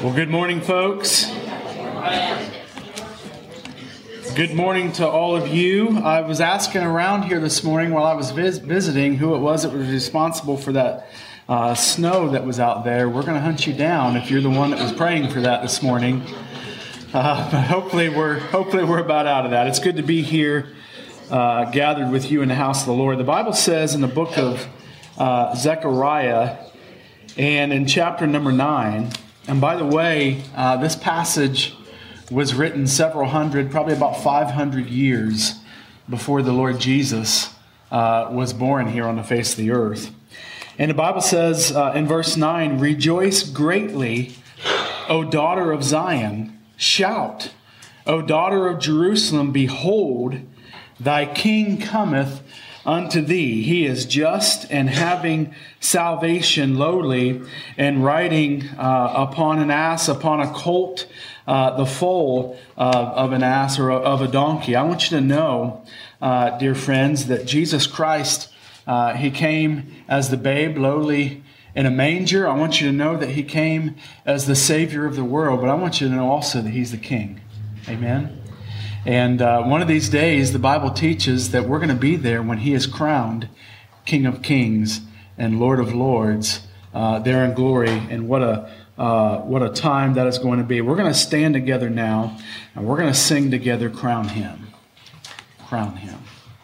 Well, good morning, folks. Good morning to all of you. I was asking around here this morning while I was visiting who it was that was responsible for that snow that was out there. We're going to hunt you down if you're the one that was praying for that this morning. But hopefully we're about out of that. It's good to be here, gathered with you in the house of the Lord. The Bible says in the book of Zechariah and in chapter number 9. And by the way, this passage was written several hundred, probably about 500 years before the Lord Jesus was born here on the face of the earth. And the Bible says in verse 9, "Rejoice greatly, O daughter of Zion. Shout, O daughter of Jerusalem. Behold, thy king cometh unto thee. He is just and having salvation, lowly, and riding upon an ass, upon a colt, the foal of an ass or of a donkey." I want you to know, dear friends, that Jesus Christ, He came as the babe, lowly in a manger. I want you to know that He came as the Savior of the world, but I want you to know also that He's the King. Amen. And one of these days, the Bible teaches that we're going to be there when He is crowned King of Kings and Lord of Lords there in glory. And what a time that is going to be. We're going to stand together now, and we're going to sing together, "Crown Him." Crown Him.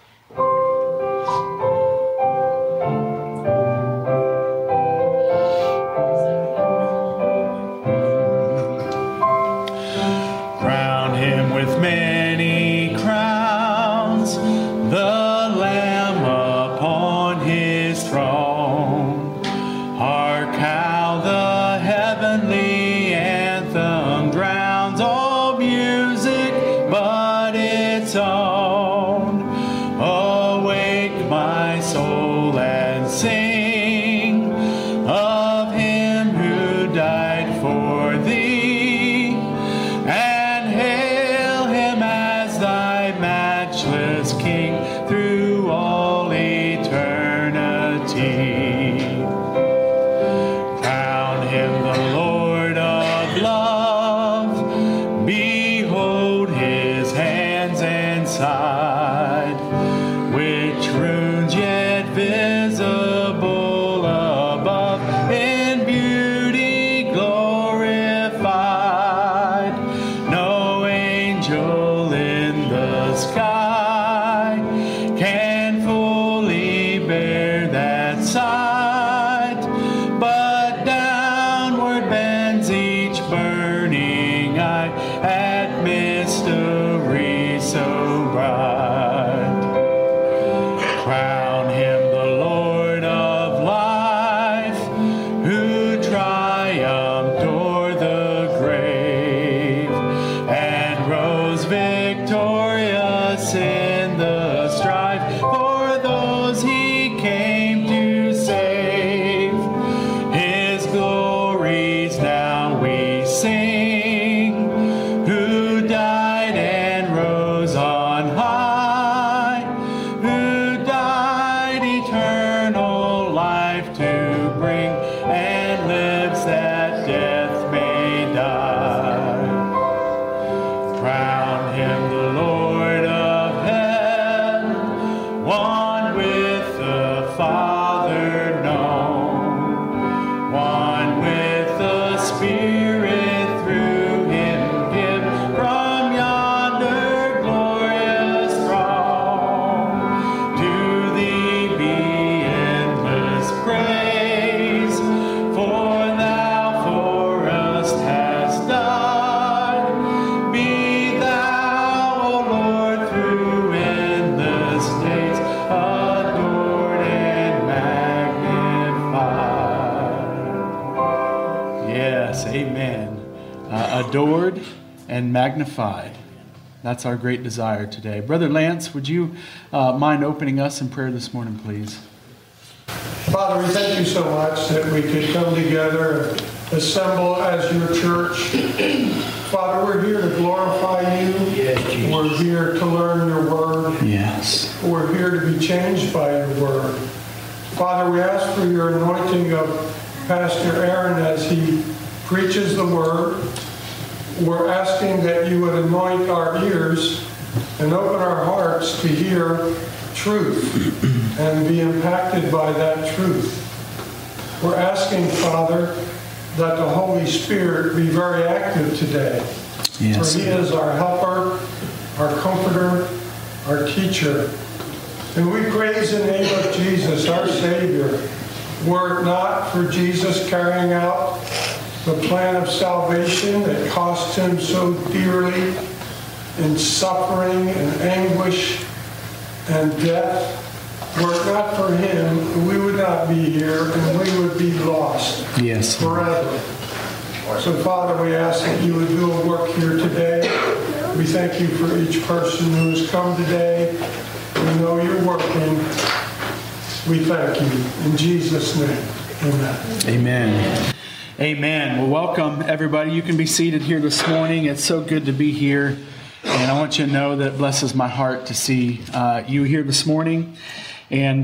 Adored and magnified. That's our great desire today. Brother Lance, would you mind opening us in prayer this morning, please? Father, we thank you so much that we could come together and assemble as your church. Father, we're here to glorify you. Yes, Jesus. We're here to learn your word. Yes. We're here to be changed by your word. Father, we ask for your anointing of Pastor Aaron as he preaches the word. We're asking that you would anoint our ears and open our hearts to hear truth and be impacted by that truth. We're asking, Father, that the Holy Spirit be very active today. Yes. For He is our helper, our comforter, our teacher. And we praise the name of Jesus, our Savior. Were it not for Jesus carrying out the plan of salvation that cost Him so dearly in suffering and anguish and death, were it not for Him, we would not be here and we would be lost forever. So, Father, we ask that you would do a work here today. We thank you for each person who has come today. We know you're working. We thank you. In Jesus' name, amen. Amen. Amen. Well, welcome, everybody. You can be seated here this morning. It's so good to be here. And I want you to know that it blesses my heart to see you here this morning. And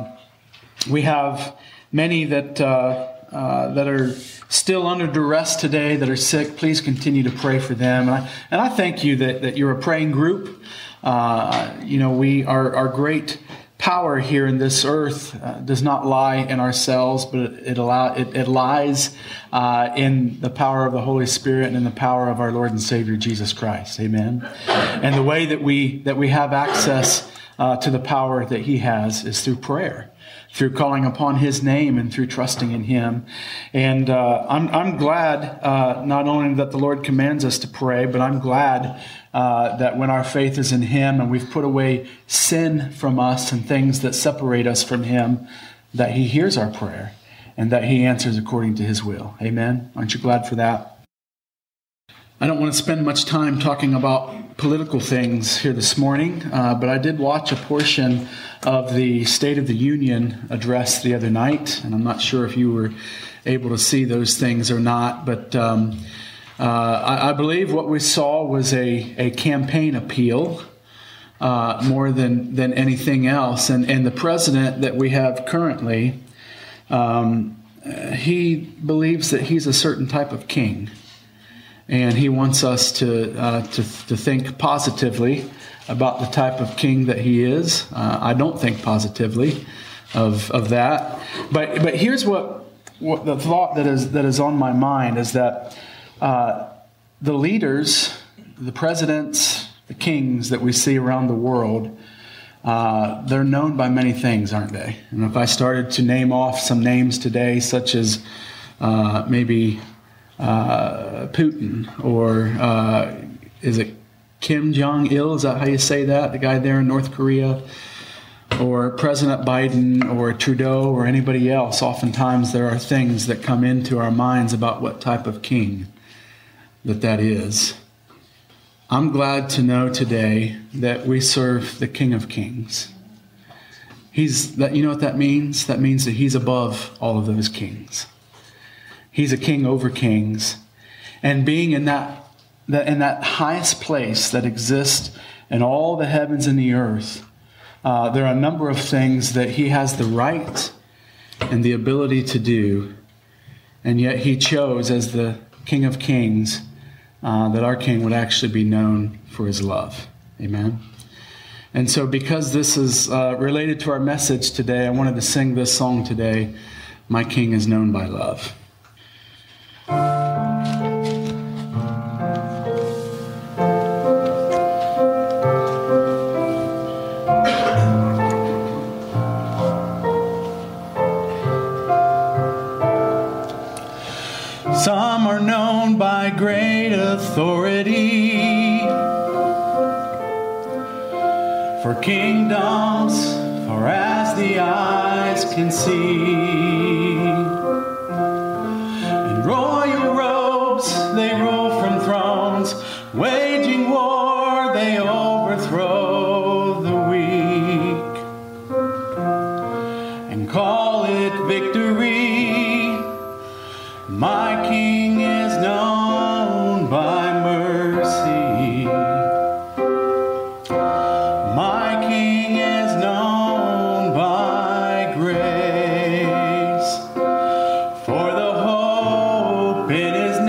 we have many that are still under duress today, that are sick. Please continue to pray for them. And I thank you that you're a praying group. We our great power here in this earth does not lie in ourselves, but it lies in the power of the Holy Spirit and in the power of our Lord and Savior Jesus Christ. Amen. And the way that we have access to the power that He has is through prayer, through calling upon His name and through trusting in Him. And I'm glad not only that the Lord commands us to pray, but I'm glad that when our faith is in Him and we've put away sin from us and things that separate us from Him, that He hears our prayer and that He answers according to His will. Amen? Aren't you glad for that? I don't want to spend much time talking about political things here this morning, but I did watch a portion of the State of the Union address the other night, and I'm not sure if you were able to see those things or not, but I believe what we saw was a campaign appeal more than anything else. And the president that we have currently, he believes that he's a certain type of king. And he wants us to think positively about the type of king that he is. I don't think positively of that. But here's what the thought that is on my mind is that the leaders, the presidents, the kings that we see around the world, they're known by many things, aren't they? And if I started to name off some names today, such as maybe Putin, or is it Kim Jong-il? Is that how you say that? The guy there in North Korea? Or President Biden or Trudeau or anybody else. Oftentimes there are things that come into our minds about what type of king that is. I'm glad to know today that we serve the King of Kings. You know what that means? That means that He's above all of those kings. He's a king over kings. And being in that highest place that exists in all the heavens and the earth, there are a number of things that He has the right and the ability to do. And yet He chose, as the King of Kings, that our King would actually be known for His love. Amen. And so because this is related to our message today, I wanted to sing this song today, My King is Known by Love. Some are known by great authority, for kingdoms far as the eyes can see. In royal robes they rule from thrones, waging war they overthrow the weak, and call it victory. My King is known by mercy. My King is known by grace. For the hope in His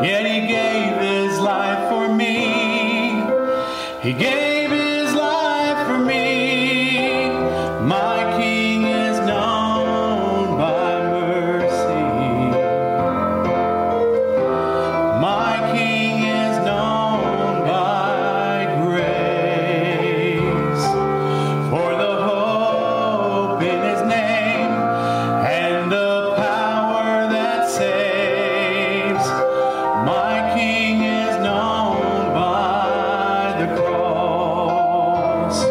Yet he gave his life for me. He gave his life for me. My King is known by mercy. My King is known by grace. For the hope in his name and the power that saves. My King is known by the cross.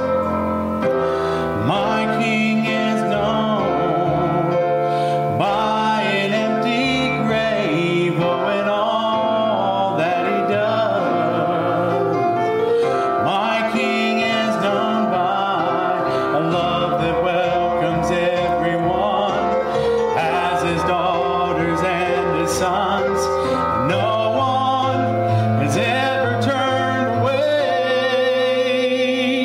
My King is known by an empty grave, oh, and all that he does. My King is known by a love that welcomes everyone as his daughters and his sons. No one has ever turned away.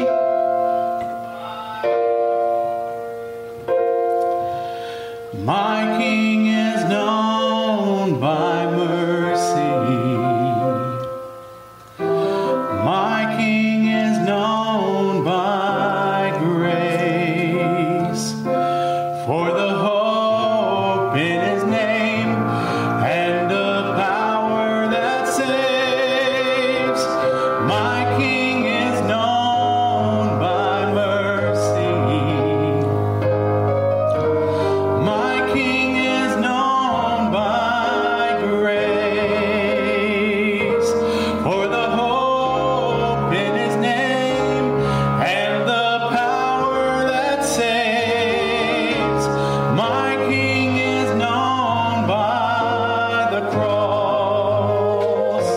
My King is known by mercy. My King is known by grace. For the hope in his name and the power that saves. My King is known by mercy. My King is known by grace. For the hope in his name and the power that saves. My King is known by the cross.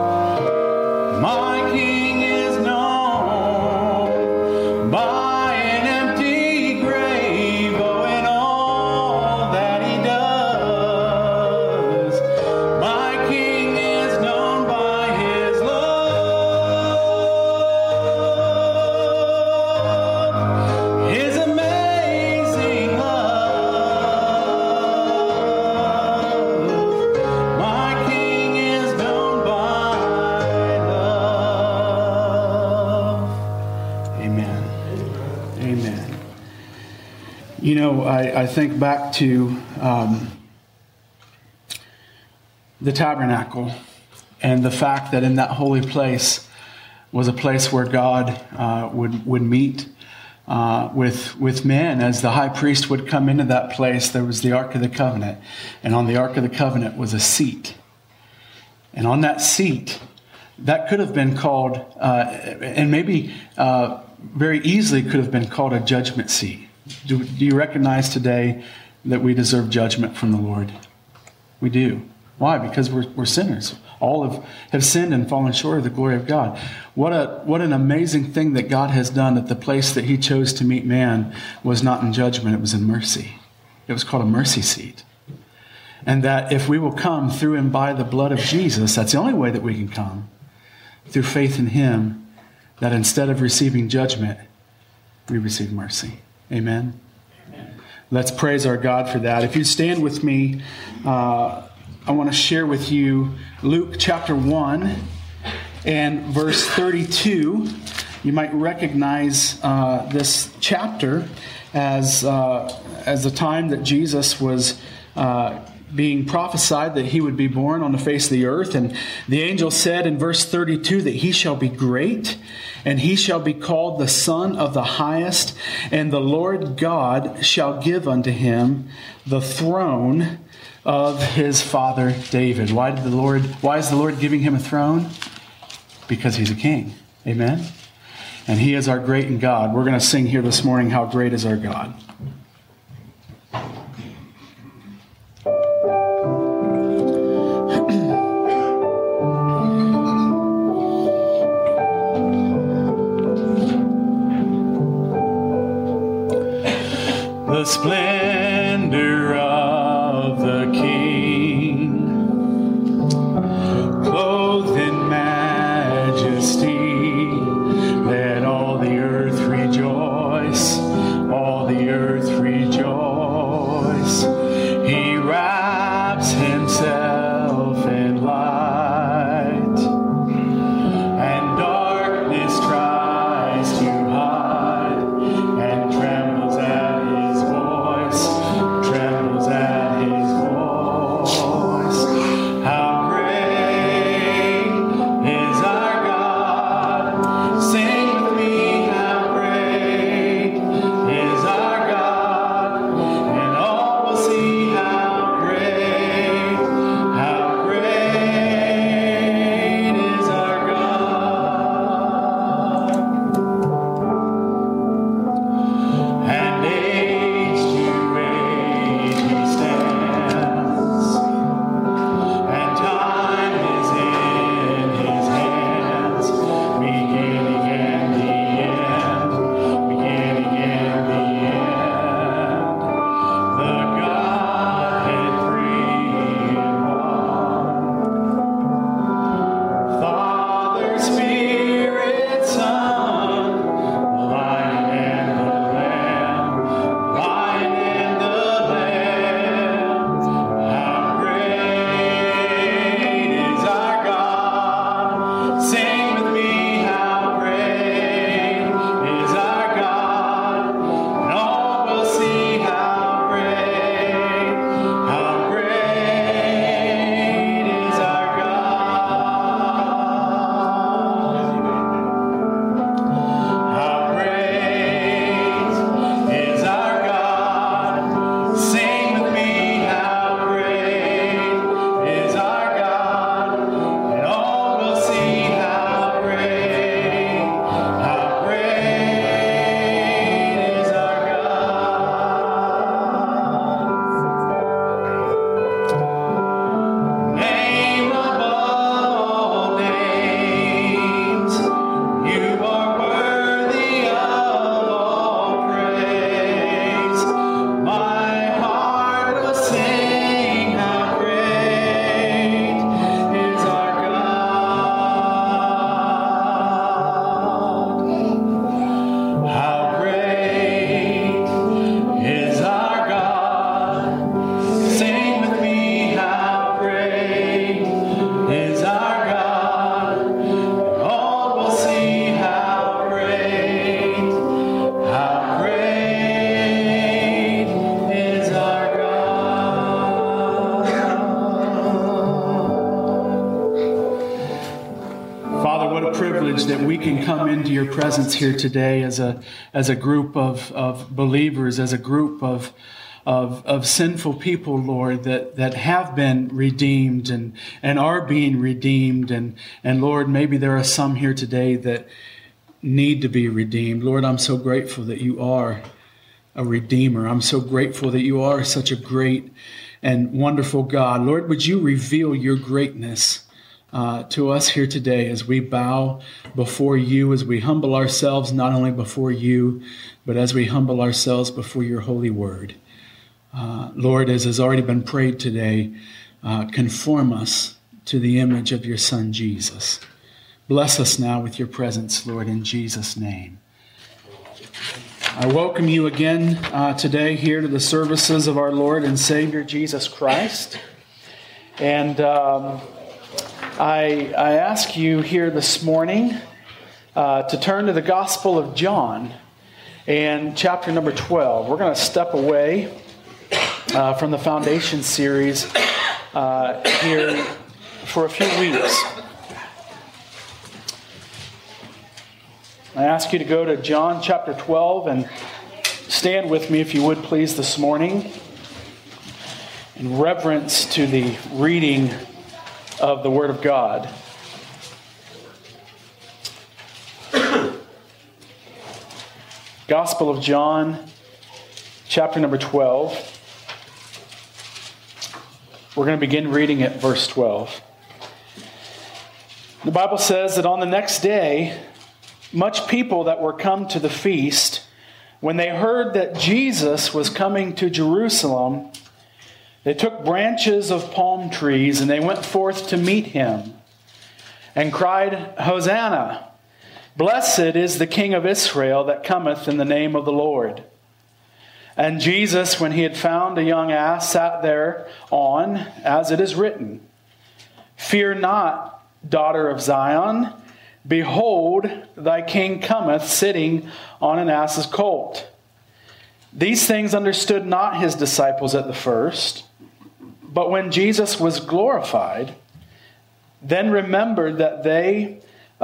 My King is known by an empty grave, oh, and all that he does. My King is known by his love, his amazing love. My King is known by love. Amen. Amen. You know, I think back to the tabernacle and the fact that in that holy place was a place where God would meet with men. As the high priest would come into that place, there was the Ark of the Covenant. And on the Ark of the Covenant was a seat. And on that seat, that could have been called, and maybe very easily could have been called a judgment seat. Do you recognize today that we deserve judgment from the Lord? We do. Why? Because we're sinners. All have sinned and fallen short of the glory of God. What an amazing thing that God has done, that the place that he chose to meet man was not in judgment, it was in mercy. It was called a mercy seat. And that if we will come through and by the blood of Jesus, that's the only way that we can come, through faith in him, that instead of receiving judgment, we receive mercy. Amen? Amen. Let's praise our God for that. If you stand with me, I want to share with you Luke chapter 1 and verse 32. You might recognize this chapter as the time that Jesus was being prophesied that he would be born on the face of the earth. And the angel said in verse 32 that he shall be great, and he shall be called the Son of the Highest, and the Lord God shall give unto him the throne of his father David. Why is the Lord giving him a throne? Because he's a king. Amen? And he is our great and God. We're going to sing here this morning, How Great Is Our God. The splendor of the King, clothed in majesty, let all the earth rejoice, all the earth rejoice. He wraps himself in light what a privilege that we can come into your presence here today as a group of believers, as a group of sinful people, Lord, that have been redeemed and are being redeemed. And Lord, maybe there are some here today that need to be redeemed. Lord, I'm so grateful that you are a redeemer. I'm so grateful that you are such a great and wonderful God. Lord, would you reveal your greatness to us here today as we bow before you, as we humble ourselves not only before you, but as we humble ourselves before your holy word. Lord, as has already been prayed today, conform us to the image of your Son, Jesus. Bless us now with your presence, Lord, in Jesus' name. I welcome you again today here to the services of our Lord and Savior, Jesus Christ. And I ask you here this morning to turn to the Gospel of John and chapter number 12. We're going to step away from the Foundation series here for a few weeks. I ask you to go to John chapter 12 and stand with me, if you would please, this morning in reverence to the reading of the Word of God. Gospel of John, chapter number 12. We're going to begin reading at verse 12. The Bible says that on the next day, much people that were come to the feast, when they heard that Jesus was coming to Jerusalem, they took branches of palm trees and they went forth to meet him and cried, Hosanna! Blessed is the King of Israel that cometh in the name of the Lord. And Jesus, when he had found a young ass, sat thereon, as it is written, Fear not, daughter of Zion. Behold, thy king cometh sitting on an ass's colt. These things understood not his disciples at the first, but when Jesus was glorified, then remembered they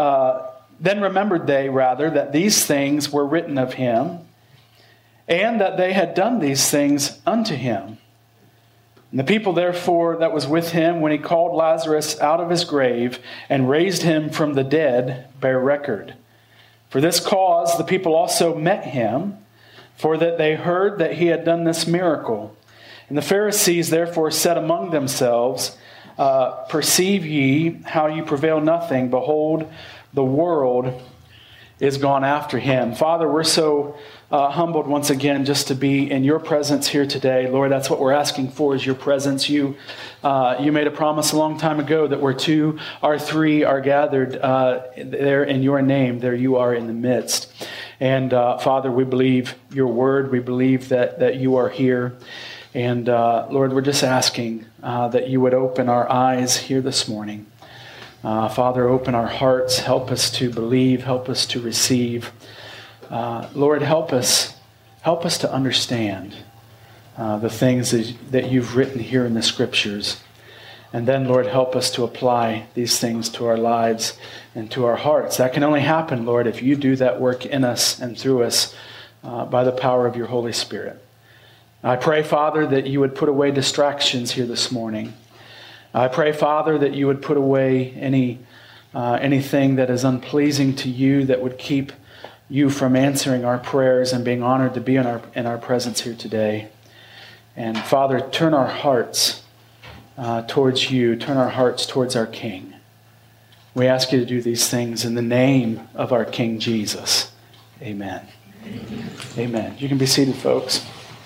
that these things were written of him, and that they had done these things unto him. And the people therefore that was with him, when he called Lazarus out of his grave and raised him from the dead, bear record. For this cause the people also met him, for that they heard that he had done this miracle. And the Pharisees therefore said among themselves, Perceive ye how you prevail nothing? Behold, the world is gone after him. Father, we're so humbled once again just to be in your presence here today. Lord, that's what we're asking for, is your presence. You made a promise a long time ago that where two or three are gathered there in your name, there you are in the midst. And Father, we believe your word. We believe that you are here. And Lord, we're just asking that you would open our eyes here this morning. Father, open our hearts. Help us to believe. Help us to receive. Lord, help us to understand the things that you've written here in the Scriptures. And then, Lord, help us to apply these things to our lives and to our hearts. That can only happen, Lord, if you do that work in us and through us by the power of your Holy Spirit. I pray, Father, that you would put away distractions here this morning. I pray, Father, that you would put away anything that is unpleasing to you, that would keep you from answering our prayers and being honored to be in our presence here today. And Father, turn our hearts towards you. Turn our hearts towards our King. We ask you to do these things in the name of our King Jesus. Amen. Amen. You can be seated, folks.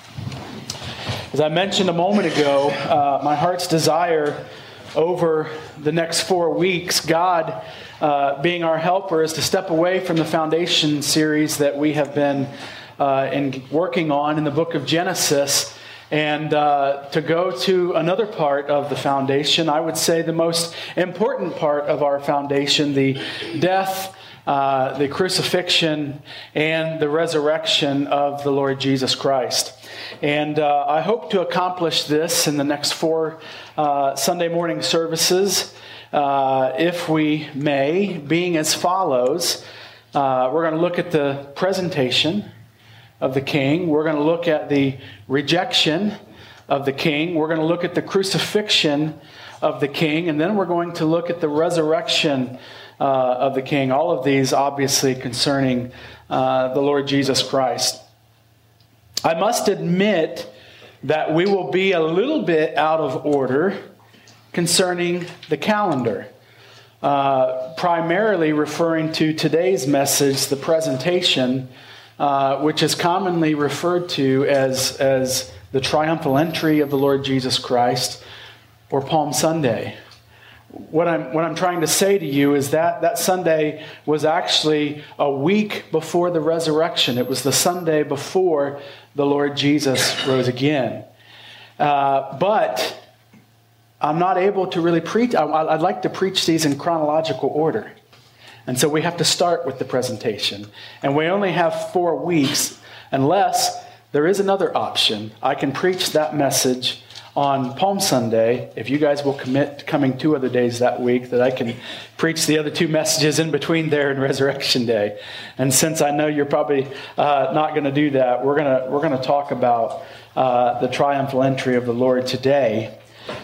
As I mentioned a moment ago, my heart's desire over the next 4 weeks, God being our helper, is to step away from the Foundation series that we have been working on in the book of Genesis and to go to another part of the foundation. I would say the most important part of our foundation, the death, the crucifixion, and the resurrection of the Lord Jesus Christ. And I hope to accomplish this in the next 4 Sunday morning services. if we may, being as follows. We're going to look at the presentation of the king. We're going to look at the rejection of the king. We're going to look at the crucifixion of the king. And then we're going to look at the resurrection of the king. All of these obviously concerning the Lord Jesus Christ. I must admit that we will be a little bit out of order concerning the calendar. Primarily referring to today's message, the presentation, which is commonly referred to as the triumphal entry of the Lord Jesus Christ, or Palm Sunday. What I'm trying to say to you is that Sunday was actually a week before the resurrection. It was the Sunday before the Lord Jesus rose again. But I'm not able to really preach. I'd like to preach these in chronological order. And so we have to start with the presentation. And we only have 4 weeks, unless there is another option. I can preach that message on Palm Sunday, if you guys will commit to coming 2 other days that week, that I can preach the other 2 messages in between there and Resurrection Day. And since I know you're probably not going to do that, we're going to talk about the triumphal entry of the Lord today,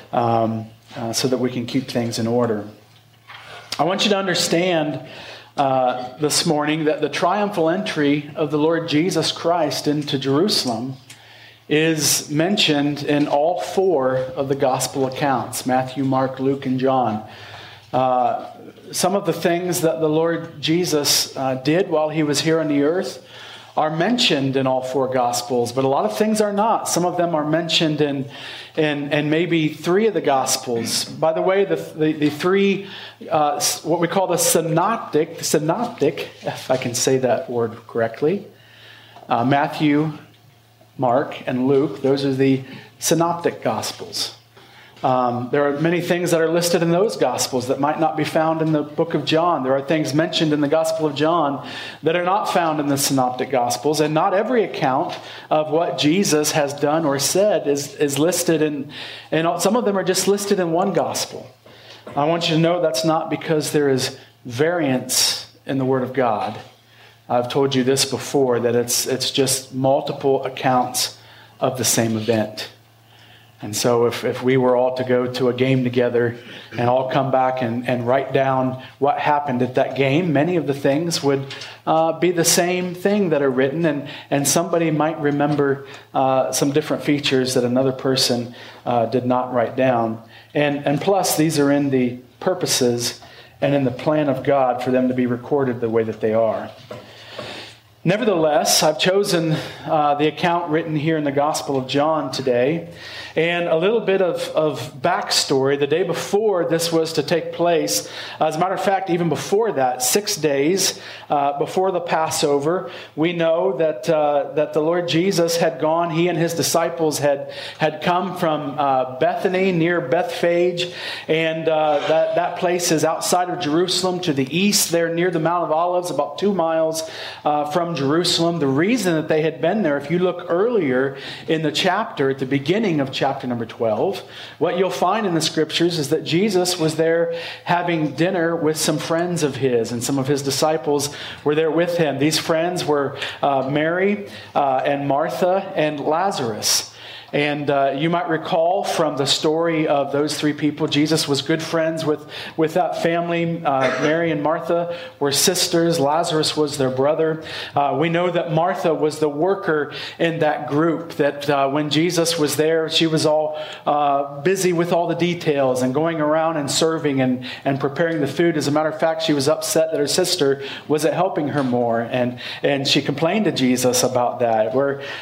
so that we can keep things in order. I want you to understand this morning that the triumphal entry of the Lord Jesus Christ into Jerusalem is mentioned in all 4 of the gospel accounts, Matthew, Mark, Luke, and John. Some of the things that the Lord Jesus did while he was here on the earth are mentioned in all 4 gospels, but a lot of things are not. Some of them are mentioned in maybe 3 of the gospels. By the way, the 3, what we call the synoptic, if I can say that word correctly, Matthew, Mark, and Luke, those are the synoptic gospels. There are many things that are listed in those gospels that might not be found in the book of John. There are things mentioned in the gospel of John that are not found in the synoptic gospels. And not every account of what Jesus has done or said is listed in, and some of them are just listed in one gospel. I want you to know that's not because there is variance in the Word of God. I've told you this before, that it's just multiple accounts of the same event. And so if we were all to go to a game together and all come back and write down what happened at that game, many of the things would be the same thing that are written, and somebody might remember some different features that another person did not write down. And plus, these are in the purposes and in the plan of God for them to be recorded the way that they are. Nevertheless, I've chosen the account written here in the Gospel of John today, and a little bit of backstory. The day before this was to take place, as a matter of fact, even before that, 6 days before the Passover, we know that the Lord Jesus had gone. He and his disciples had come from Bethany near Bethphage, and that place is outside of Jerusalem to the east there near the Mount of Olives, about 2 miles from Jerusalem. The reason that they had been there, if you look earlier in the chapter, at the beginning of chapter number 12, what you'll find in the scriptures is that Jesus was there having dinner with some friends of his, and some of his disciples were there with him. These friends were Mary and Martha and Lazarus. And you might recall from the story of those 3 people, Jesus was good friends with that family. Mary and Martha were sisters. Lazarus was their brother. We know that Martha was the worker in that group, that when Jesus was there, she was all busy with all the details and going around and serving and preparing the food. As a matter of fact, she was upset that her sister wasn't helping her more. And she complained to Jesus about that.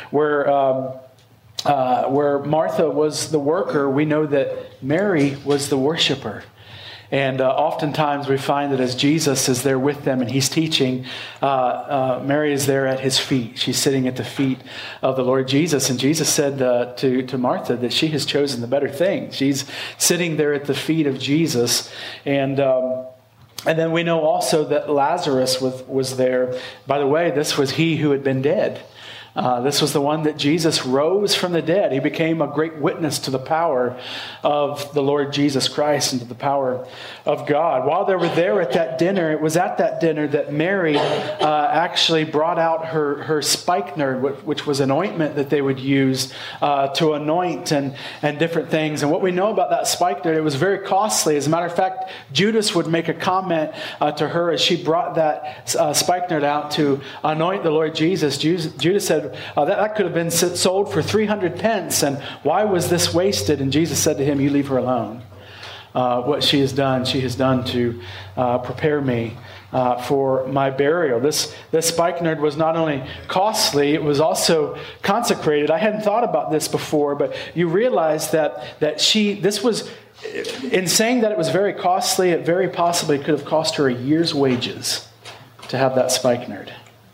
Where Martha was the worker, we know that Mary was the worshiper. And oftentimes we find that as Jesus is there with them and he's teaching, Mary is there at his feet. She's sitting at the feet of the Lord Jesus. And Jesus said to Martha that she has chosen the better thing. She's sitting there at the feet of Jesus. And then we know also that Lazarus was there. By the way, this was he who had been dead This was the one that Jesus rose from the dead. He became a great witness to the power of the Lord Jesus Christ and to the power of God. While they were there at that dinner, it was at that dinner that Mary actually brought out her spikenard, which was an ointment that they would use to anoint and different things. And what we know about that spikenard, it was very costly. As a matter of fact, Judas would make a comment to her as she brought that spikenard out to anoint the Lord Jesus. Judas said, that could have been sold for 300 pence, and why was this wasted? And Jesus said to him, you leave her alone. What she has done to prepare me for my burial. This spikenard was not only costly, it was also consecrated. I hadn't thought about this before, but you realize that this was, in saying that it was very costly, it very possibly could have cost her a year's wages to have that spikenard.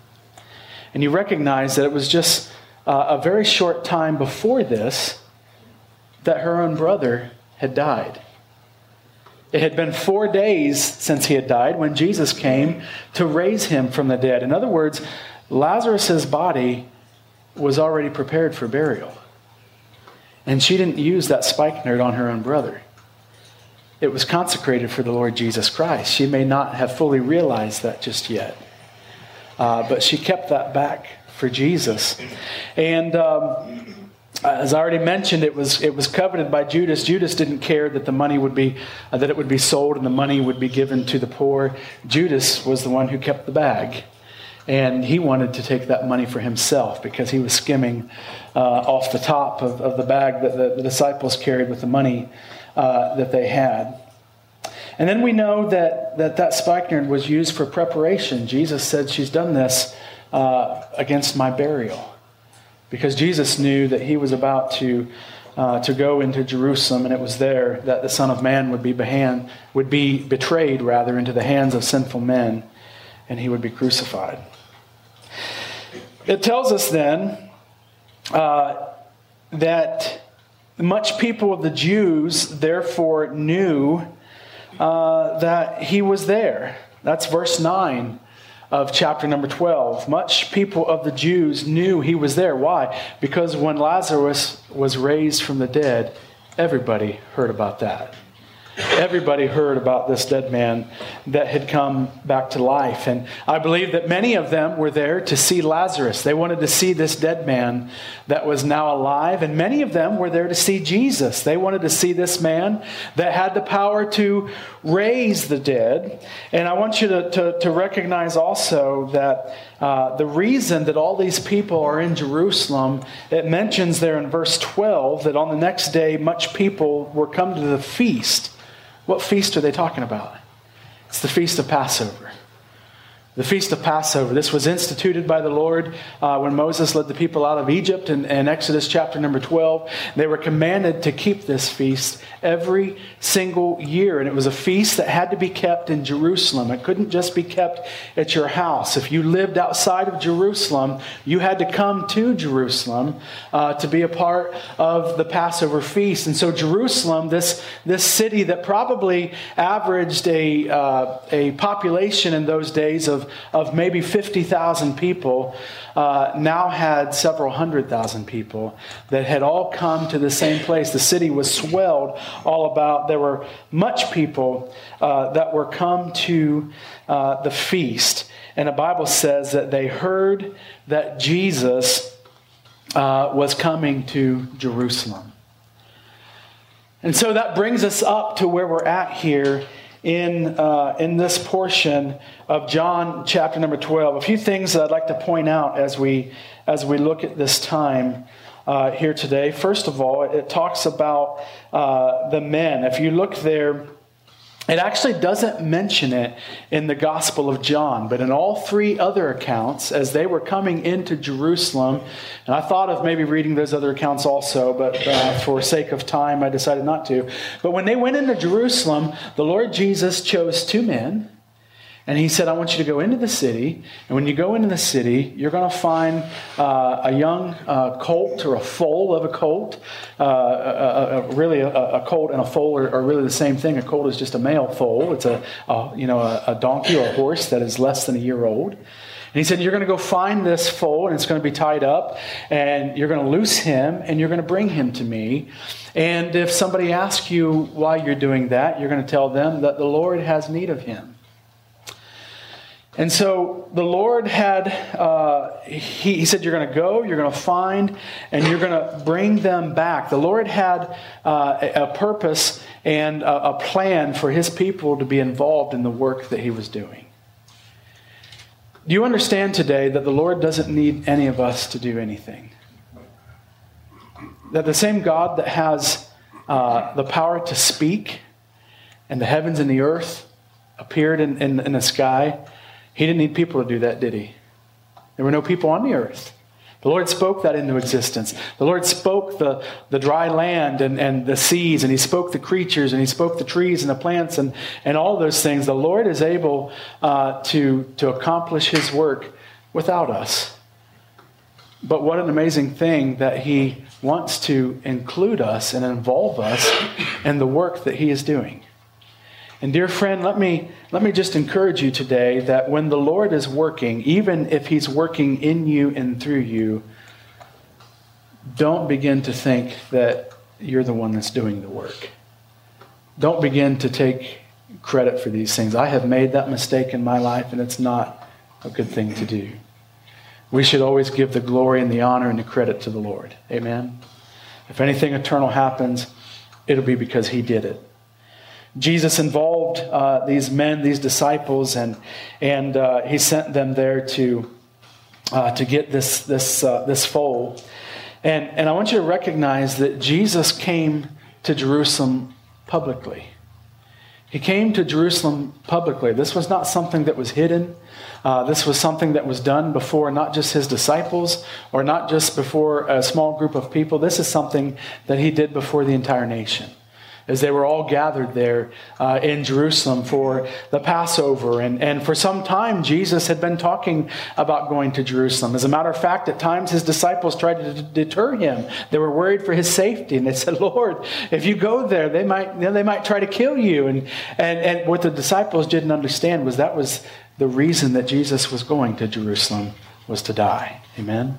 And you recognize that it was just a very short time before this that her own brother had died. It had been 4 days since he had died when Jesus came to raise him from the dead. In other words, Lazarus' body was already prepared for burial. And she didn't use that spikenard on her own brother. It was consecrated for the Lord Jesus Christ. She may not have fully realized that just yet. But she kept that back for Jesus. And as I already mentioned, it was coveted by Judas. Judas didn't care that the money would be that it would be sold and the money would be given to the poor. Judas was the one who kept the bag, and he wanted to take that money for himself because he was skimming off the top of the bag that the disciples carried with the money that they had. And then we know that spikenard was used for preparation. Jesus said, she's done this against my burial. Because Jesus knew that he was about to go into Jerusalem, and it was there that the Son of Man would be betrayed into the hands of sinful men, and he would be crucified. It tells us then that much people of the Jews therefore knew that he was there. That's verse 9 of chapter number 12. Much people of the Jews knew he was there. Why? Because when Lazarus was raised from the dead, everybody heard about that. Everybody heard about this dead man that had come back to life. And I believe that many of them were there to see Lazarus. They wanted to see this dead man that was now alive. And many of them were there to see Jesus. They wanted to see this man that had the power to raise the dead. And I want you to recognize also that the reason that all these people are in Jerusalem, it mentions there in verse 12 that on the next day much people were come to the feast. What feast are they talking about? It's the Feast of Passover. The Feast of Passover. This was instituted by the Lord when Moses led the people out of Egypt in Exodus chapter number 12. They were commanded to keep this feast every single year. And it was a feast that had to be kept in Jerusalem. It couldn't just be kept at your house. If you lived outside of Jerusalem, you had to come to Jerusalem to be a part of the Passover feast. And so Jerusalem, this city that probably averaged a population in those days of maybe 50,000 people, now had several 100,000 people that had all come to the same place. The city was swelled all about. There were much people that were come to the feast. And the Bible says that they heard that Jesus was coming to Jerusalem. And so that brings us up to where we're at here in this portion of John chapter number 12. A few things that I'd like to point out as we look at this time here today. First of all, it talks about the men. If you look there, it actually doesn't mention it in the Gospel of John, but in all three other accounts, as they were coming into Jerusalem, and I thought of maybe reading those other accounts also, but for sake of time, I decided not to. But when they went into Jerusalem, the Lord Jesus chose two men, and he said, I want you to go into the city, and when you go into the city, you're going to find a young colt or a foal of a colt. Really, a colt and a foal are really the same thing. A colt is just a male foal. It's a donkey or a horse that is less than a year old. And he said, you're going to go find this foal, and it's going to be tied up, and you're going to loose him, and you're going to bring him to me. And if somebody asks you why you're doing that, you're going to tell them that the Lord has need of him. And so the Lord had, he said, you're going to go, you're going to find, and you're going to bring them back. The Lord had a purpose and a plan for his people to be involved in the work that he was doing. Do you understand today that the Lord doesn't need any of us to do anything? That the same God that has the power to speak, and the heavens and the earth appeared in the sky, he didn't need people to do that, did he? There were no people on the earth. The Lord spoke that into existence. The Lord spoke the dry land and the seas, and he spoke the creatures, and he spoke the trees and the plants and all those things. The Lord is able to accomplish his work without us. But what an amazing thing that he wants to include us and involve us in the work that he is doing. And dear friend, let me just encourage you today that when the Lord is working, even if he's working in you and through you, don't begin to think that you're the one that's doing the work. Don't begin to take credit for these things. I have made that mistake in my life, and it's not a good thing to do. We should always give the glory and the honor and the credit to the Lord. Amen? If anything eternal happens, it'll be because he did it. Jesus involved these men, these disciples, and he sent them there to get this foal. And I want you to recognize that Jesus came to Jerusalem publicly. He came to Jerusalem publicly. This was not something that was hidden. This was something that was done before not just his disciples or not just before a small group of people. This is something that he did before the entire nation, as they were all gathered there in Jerusalem for the Passover. And for some time, Jesus had been talking about going to Jerusalem. As a matter of fact, at times his disciples tried to deter him. They were worried for his safety. And they said, Lord, if you go there, they might try to kill you. And what the disciples didn't understand was that was the reason that Jesus was going to Jerusalem, was to die. Amen?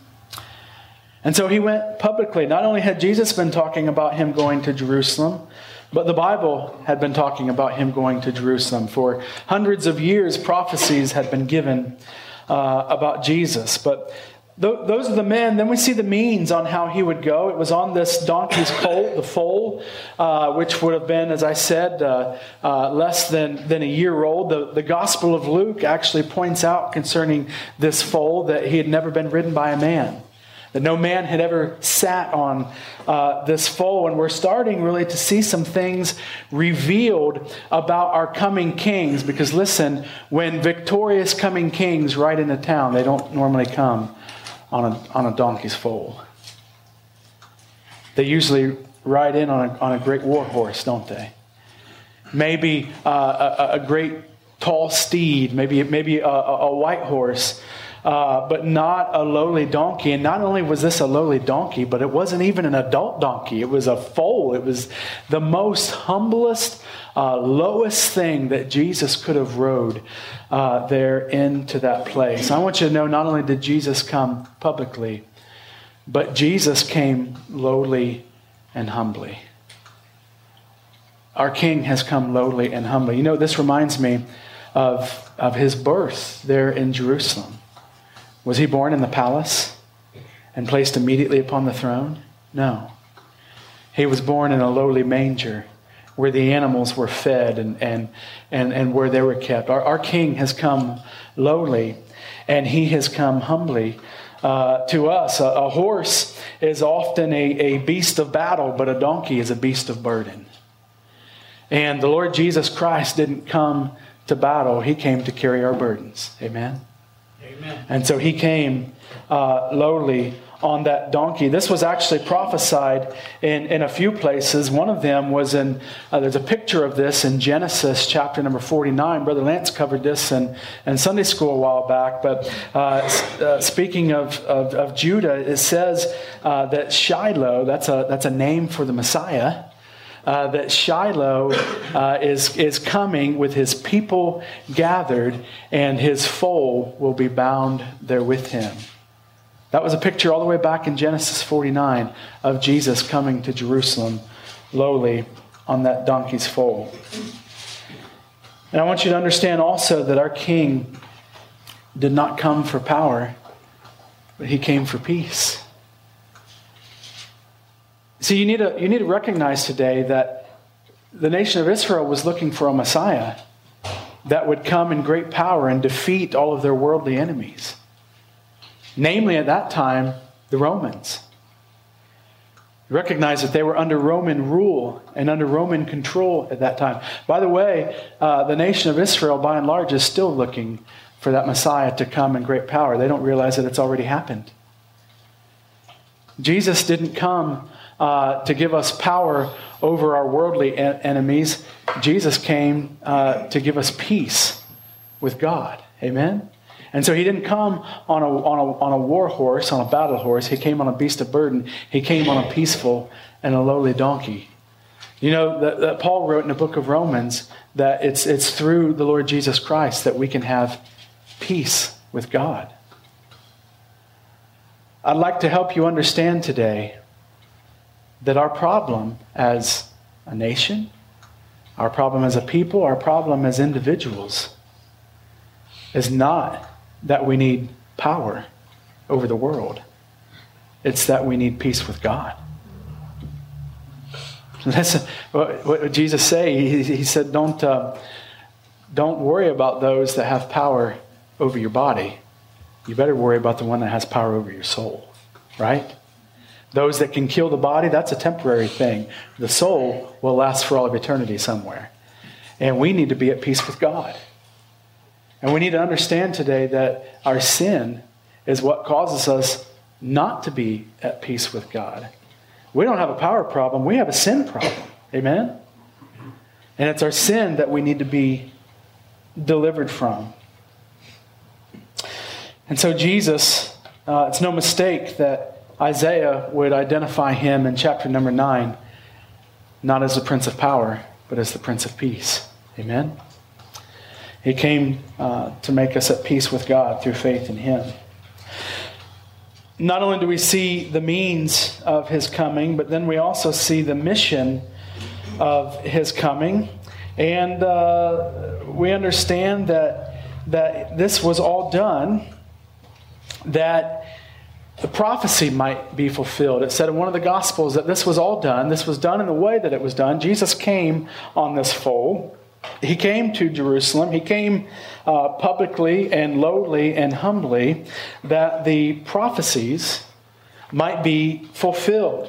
And so he went publicly. Not only had Jesus been talking about him going to Jerusalem, but the Bible had been talking about him going to Jerusalem. For hundreds of years, prophecies had been given about Jesus. But those are the men. Then we see the means on how he would go. It was on this donkey's colt, the foal, which would have been, as I said, less than a year old. The Gospel of Luke actually points out concerning this foal that he had never been ridden by a man, that no man had ever sat on this foal. And we're starting really to see some things revealed about our coming kings. Because listen, when victorious coming kings ride into town, they don't normally come on a donkey's foal. They usually ride in on a great war horse, don't they? Maybe a great tall steed, maybe a white horse. But not a lowly donkey. And not only was this a lowly donkey, but it wasn't even an adult donkey. It was a foal. It was the most humblest, lowest thing that Jesus could have rode there into that place. I want you to know, not only did Jesus come publicly, but Jesus came lowly and humbly. Our King has come lowly and humbly. You know, this reminds me of his birth there in Jerusalem. Was he born in the palace and placed immediately upon the throne? No. He was born in a lowly manger where the animals were fed and where they were kept. Our King has come lowly, and he has come humbly to us. A horse is often a beast of battle, but a donkey is a beast of burden. And the Lord Jesus Christ didn't come to battle. He came to carry our burdens. Amen? Amen. And so he came lowly on that donkey. This was actually prophesied in a few places. One of them was there's a picture of this in Genesis chapter number 49. Brother Lance covered this in Sunday school a while back. But speaking of Judah, it says that Shiloh, that's a name for the Messiah, that Shiloh is coming with his people gathered, and his foal will be bound there with him. That was a picture all the way back in Genesis 49 of Jesus coming to Jerusalem lowly on that donkey's foal. And I want you to understand also that our King did not come for power, but he came for peace. See, you need to recognize today that the nation of Israel was looking for a Messiah that would come in great power and defeat all of their worldly enemies. Namely, at that time, the Romans. Recognize that they were under Roman rule and under Roman control at that time. By the way, the nation of Israel, by and large, is still looking for that Messiah to come in great power. They don't realize that it's already happened. Jesus didn't come to give us power over our worldly enemies. Jesus came to give us peace with God. Amen? And so he didn't come on a war horse, on a battle horse. He came on a beast of burden. He came on a peaceful and a lowly donkey. You know, that Paul wrote in the book of Romans that it's through the Lord Jesus Christ that we can have peace with God. I'd like to help you understand today that our problem as a nation, our problem as a people, our problem as individuals is not that we need power over the world. It's that we need peace with God. Listen, what did Jesus say? He said, don't worry about those that have power over your body. You better worry about the one that has power over your soul, right? Those that can kill the body, that's a temporary thing. The soul will last for all of eternity somewhere. And we need to be at peace with God. And we need to understand today that our sin is what causes us not to be at peace with God. We don't have a power problem. We have a sin problem. Amen? And it's our sin that we need to be delivered from. And so Jesus, it's no mistake that Isaiah would identify him in chapter number 9, not as the Prince of Power, but as the Prince of Peace. Amen? He came to make us at peace with God through faith in him. Not only do we see the means of his coming, but then we also see the mission of his coming. And we understand that this was all done, that the prophecy might be fulfilled. It said in one of the Gospels that this was all done. This was done in the way that it was done. Jesus came on this foal. He came to Jerusalem. He came publicly and lowly and humbly that the prophecies might be fulfilled.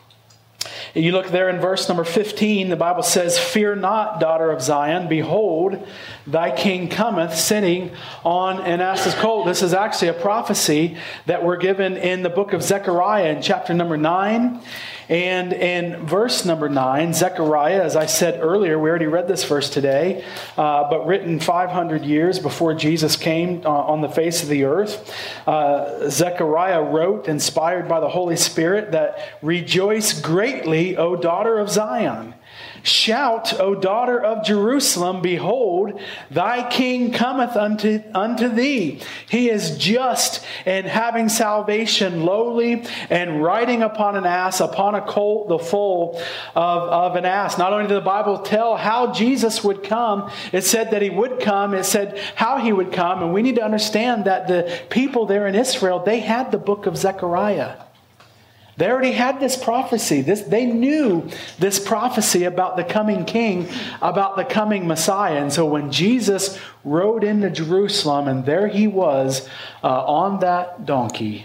You look there in verse number 15, the Bible says, "Fear not, daughter of Zion. Behold, thy king cometh, sitting on an ass's colt." This is actually a prophecy that we're given in the book of Zechariah in chapter number 9. And in verse number 9, Zechariah, as I said earlier, we already read this verse today, but written 500 years before Jesus came on the face of the earth. Zechariah wrote, inspired by the Holy Spirit, that "Rejoice greatly, O daughter of Zion. Shout, O daughter of Jerusalem, behold, thy king cometh unto thee. He is just and having salvation, lowly, and riding upon an ass, upon a colt, the foal of an ass." Not only did the Bible tell how Jesus would come, it said that he would come, it said how he would come, and we need to understand that the people there in Israel, they had the book of Zechariah. They already had this prophecy. They knew this prophecy about the coming king, about the coming Messiah. And so when Jesus rode into Jerusalem, and there he was on that donkey,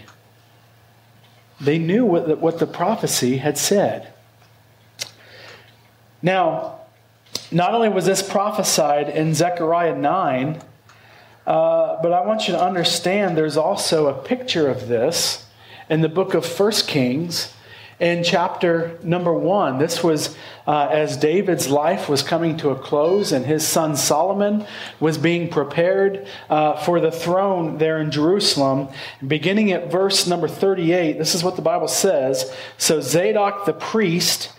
they knew what the prophecy had said. Now, not only was this prophesied in Zechariah 9, but I want you to understand there's also a picture of this in the book of 1 Kings, in chapter number 1. This was as David's life was coming to a close and his son Solomon was being prepared for the throne there in Jerusalem. Beginning at verse number 38, this is what the Bible says. "So Zadok the priest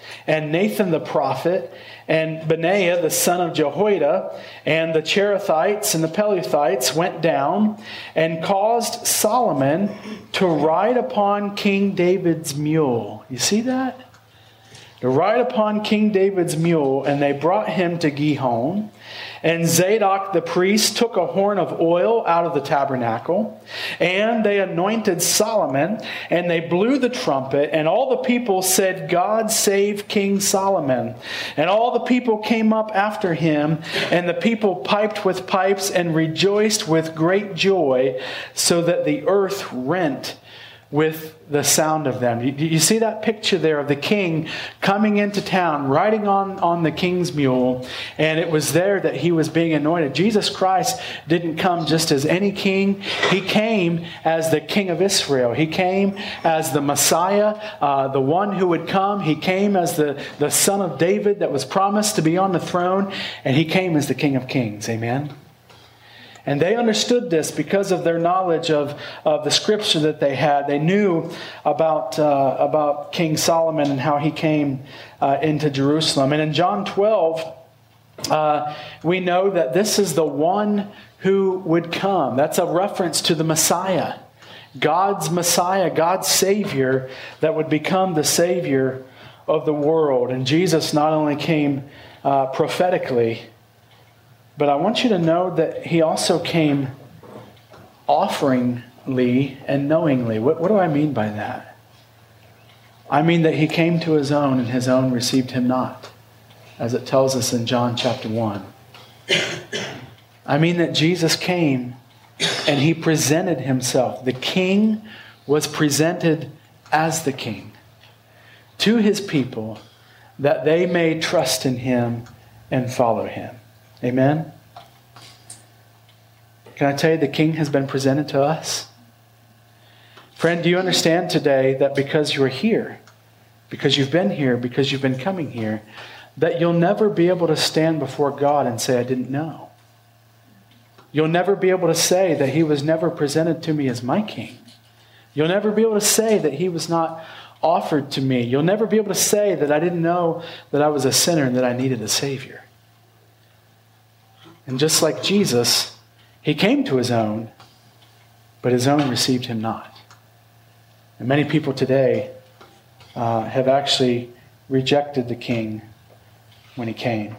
and Nathan the prophet, and Benaiah the son of Jehoiada, and the Cherethites and the Pelethites went down and caused Solomon to ride upon King David's mule. You see that? To ride upon King David's mule, and they brought him to Gihon. And Zadok the priest took a horn of oil out of the tabernacle, and they anointed Solomon, and they blew the trumpet, and all the people said, God save King Solomon. And all the people came up after him, and the people piped with pipes and rejoiced with great joy, so that the earth rent with the sound of them. You see that picture there of the king coming into town, riding on the king's mule, and it was there that he was being anointed. Jesus Christ didn't come just as any king. He came as the King of Israel. He came as the Messiah, the one who would come. He came as the son of David that was promised to be on the throne, and he came as the King of Kings. Amen? And they understood this because of their knowledge of the scripture that they had. They knew about King Solomon and how he came into Jerusalem. And in John 12, we know that this is the one who would come. That's a reference to the Messiah. God's Messiah, God's Savior, that would become the Savior of the world. And Jesus not only came prophetically, but I want you to know that he also came offeringly and knowingly. What do I mean by that? I mean that he came to his own, and his own received him not, as it tells us in John chapter 1. I mean that Jesus came and he presented himself. The king was presented as the king to his people, that they may trust in him and follow him. Amen? Can I tell you, the King has been presented to us? Friend, do you understand today that because you're here, because you've been here, because you've been coming here, that you'll never be able to stand before God and say, I didn't know? You'll never be able to say that he was never presented to me as my King. You'll never be able to say that he was not offered to me. You'll never be able to say that I didn't know that I was a sinner and that I needed a Savior. And just like Jesus, he came to his own, but his own received him not. And many people today have actually rejected the King when he came.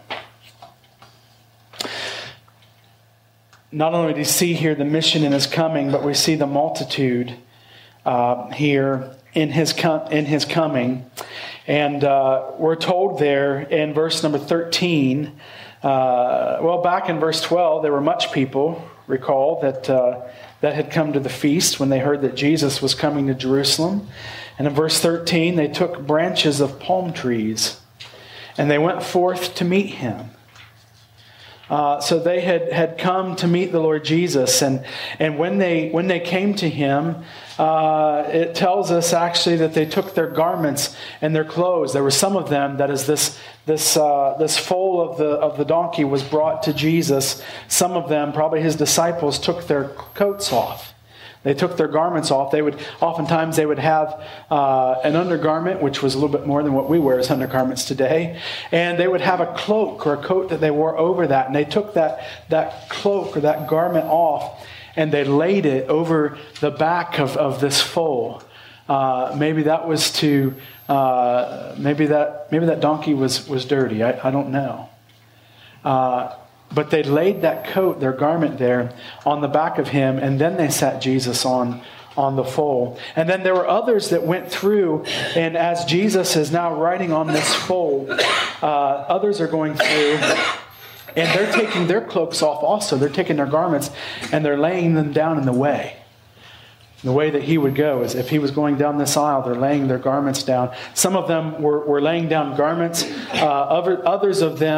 Not only do we see here the mission in his coming, but we see the multitude here in his coming. And we're told there in verse number 13, back in verse 12, there were much people, recall, that had come to the feast when they heard that Jesus was coming to Jerusalem. And in verse 13, they took branches of palm trees and they went forth to meet him. So they had come to meet the Lord Jesus, and when they came to him, it tells us actually that they took their garments and their clothes. There were some of them that as this foal of the donkey was brought to Jesus, some of them, probably his disciples, took their coats off. They took their garments off. Oftentimes they would have an undergarment, which was a little bit more than what we wear as undergarments today. And they would have a cloak or a coat that they wore over that. And they took that cloak or that garment off and they laid it over the back of this foal. Maybe that was to, maybe that donkey was dirty. I don't know. But they laid that coat, their garment there, on the back of him, and then they sat Jesus on the foal. And then there were others that went through, and as Jesus is now riding on this foal, others are going through, and they're taking their cloaks off also. They're taking their garments, and they're laying them down in the way. The way that he would go is if he was going down this aisle, they're laying their garments down. Some of them were laying down garments. Others of them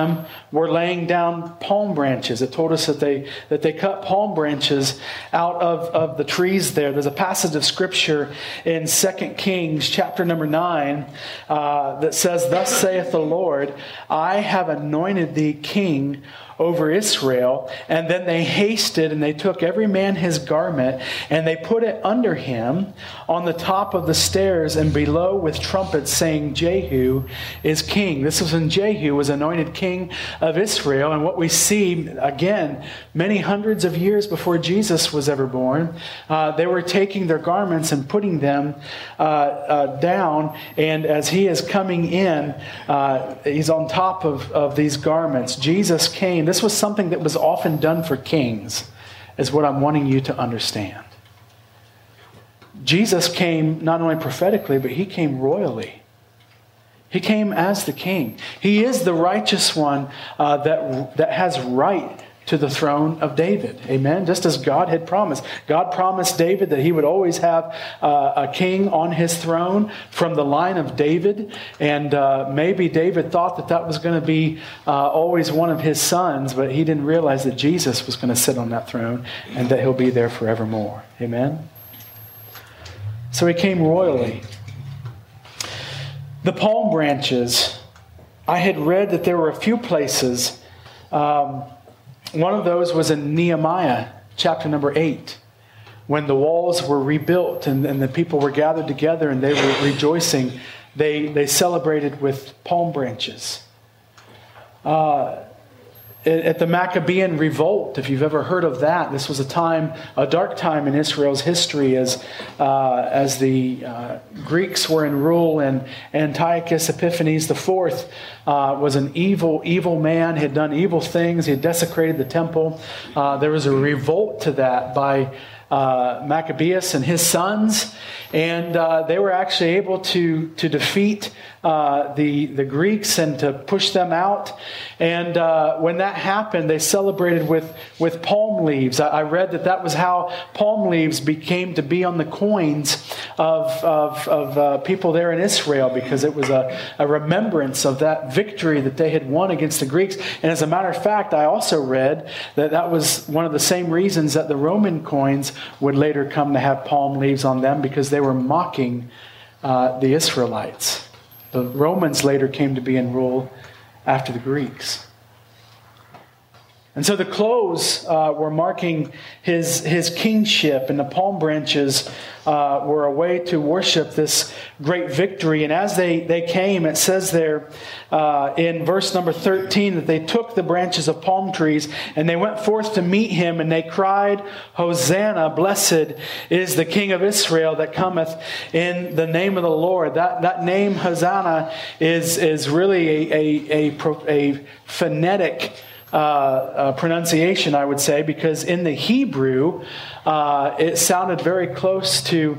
were laying down palm branches. It told us that they cut palm branches out of the trees there. There's a passage of Scripture in 2 Kings chapter number 9 that says, "Thus saith the Lord, I have anointed thee king over Israel." And then they hasted and they took every man his garment and they put it under him on the top of the stairs and below with trumpets, saying, "Jehu is king." This was when Jehu was anointed king of Israel. And what we see, again, many hundreds of years before Jesus was ever born, they were taking their garments and putting them down. And as he is coming in, he's on top of these garments. Jesus came. This was something that was often done for kings, is what I'm wanting you to understand. Jesus came not only prophetically, but he came royally. He came as the king. He is the righteous one that has right to the throne of David. Amen? Just as God had promised. God promised David that he would always have a king on his throne from the line of David. And maybe David thought that was going to be always one of his sons, but he didn't realize that Jesus was going to sit on that throne and that he'll be there forevermore. Amen? So he came royally. The palm branches, I had read that there were a few places. One of those was in Nehemiah chapter number 8, when the walls were rebuilt and the people were gathered together and they were rejoicing. They celebrated with palm branches. At the Maccabean revolt, if you've ever heard of that, this was a dark time in Israel's history as the Greeks were in rule, and Antiochus Epiphanes IV was an evil man. He had done evil things. He had desecrated the temple. There was a revolt to that by Maccabeus and his sons, and they were actually able to defeat the Greeks and to push them out. And when that happened, they celebrated with palm leaves. I read that was how palm leaves became to be on the coins of people there in Israel, because it was a remembrance of that victory that they had won against the Greeks. And as a matter of fact, I also read that was one of the same reasons that the Roman coins would later come to have palm leaves on them, because they were mocking the Israelites. The Romans later came to be in rule after the Greeks. And so the clothes were marking his kingship, and the palm branches were a way to worship this great victory. And as they came, it says there in verse number 13 that they took the branches of palm trees and they went forth to meet him, and they cried, "Hosanna, blessed is the King of Israel that cometh in the name of the Lord." That name, Hosanna, is really a phonetic pronunciation, I would say, because in the Hebrew, it sounded very close to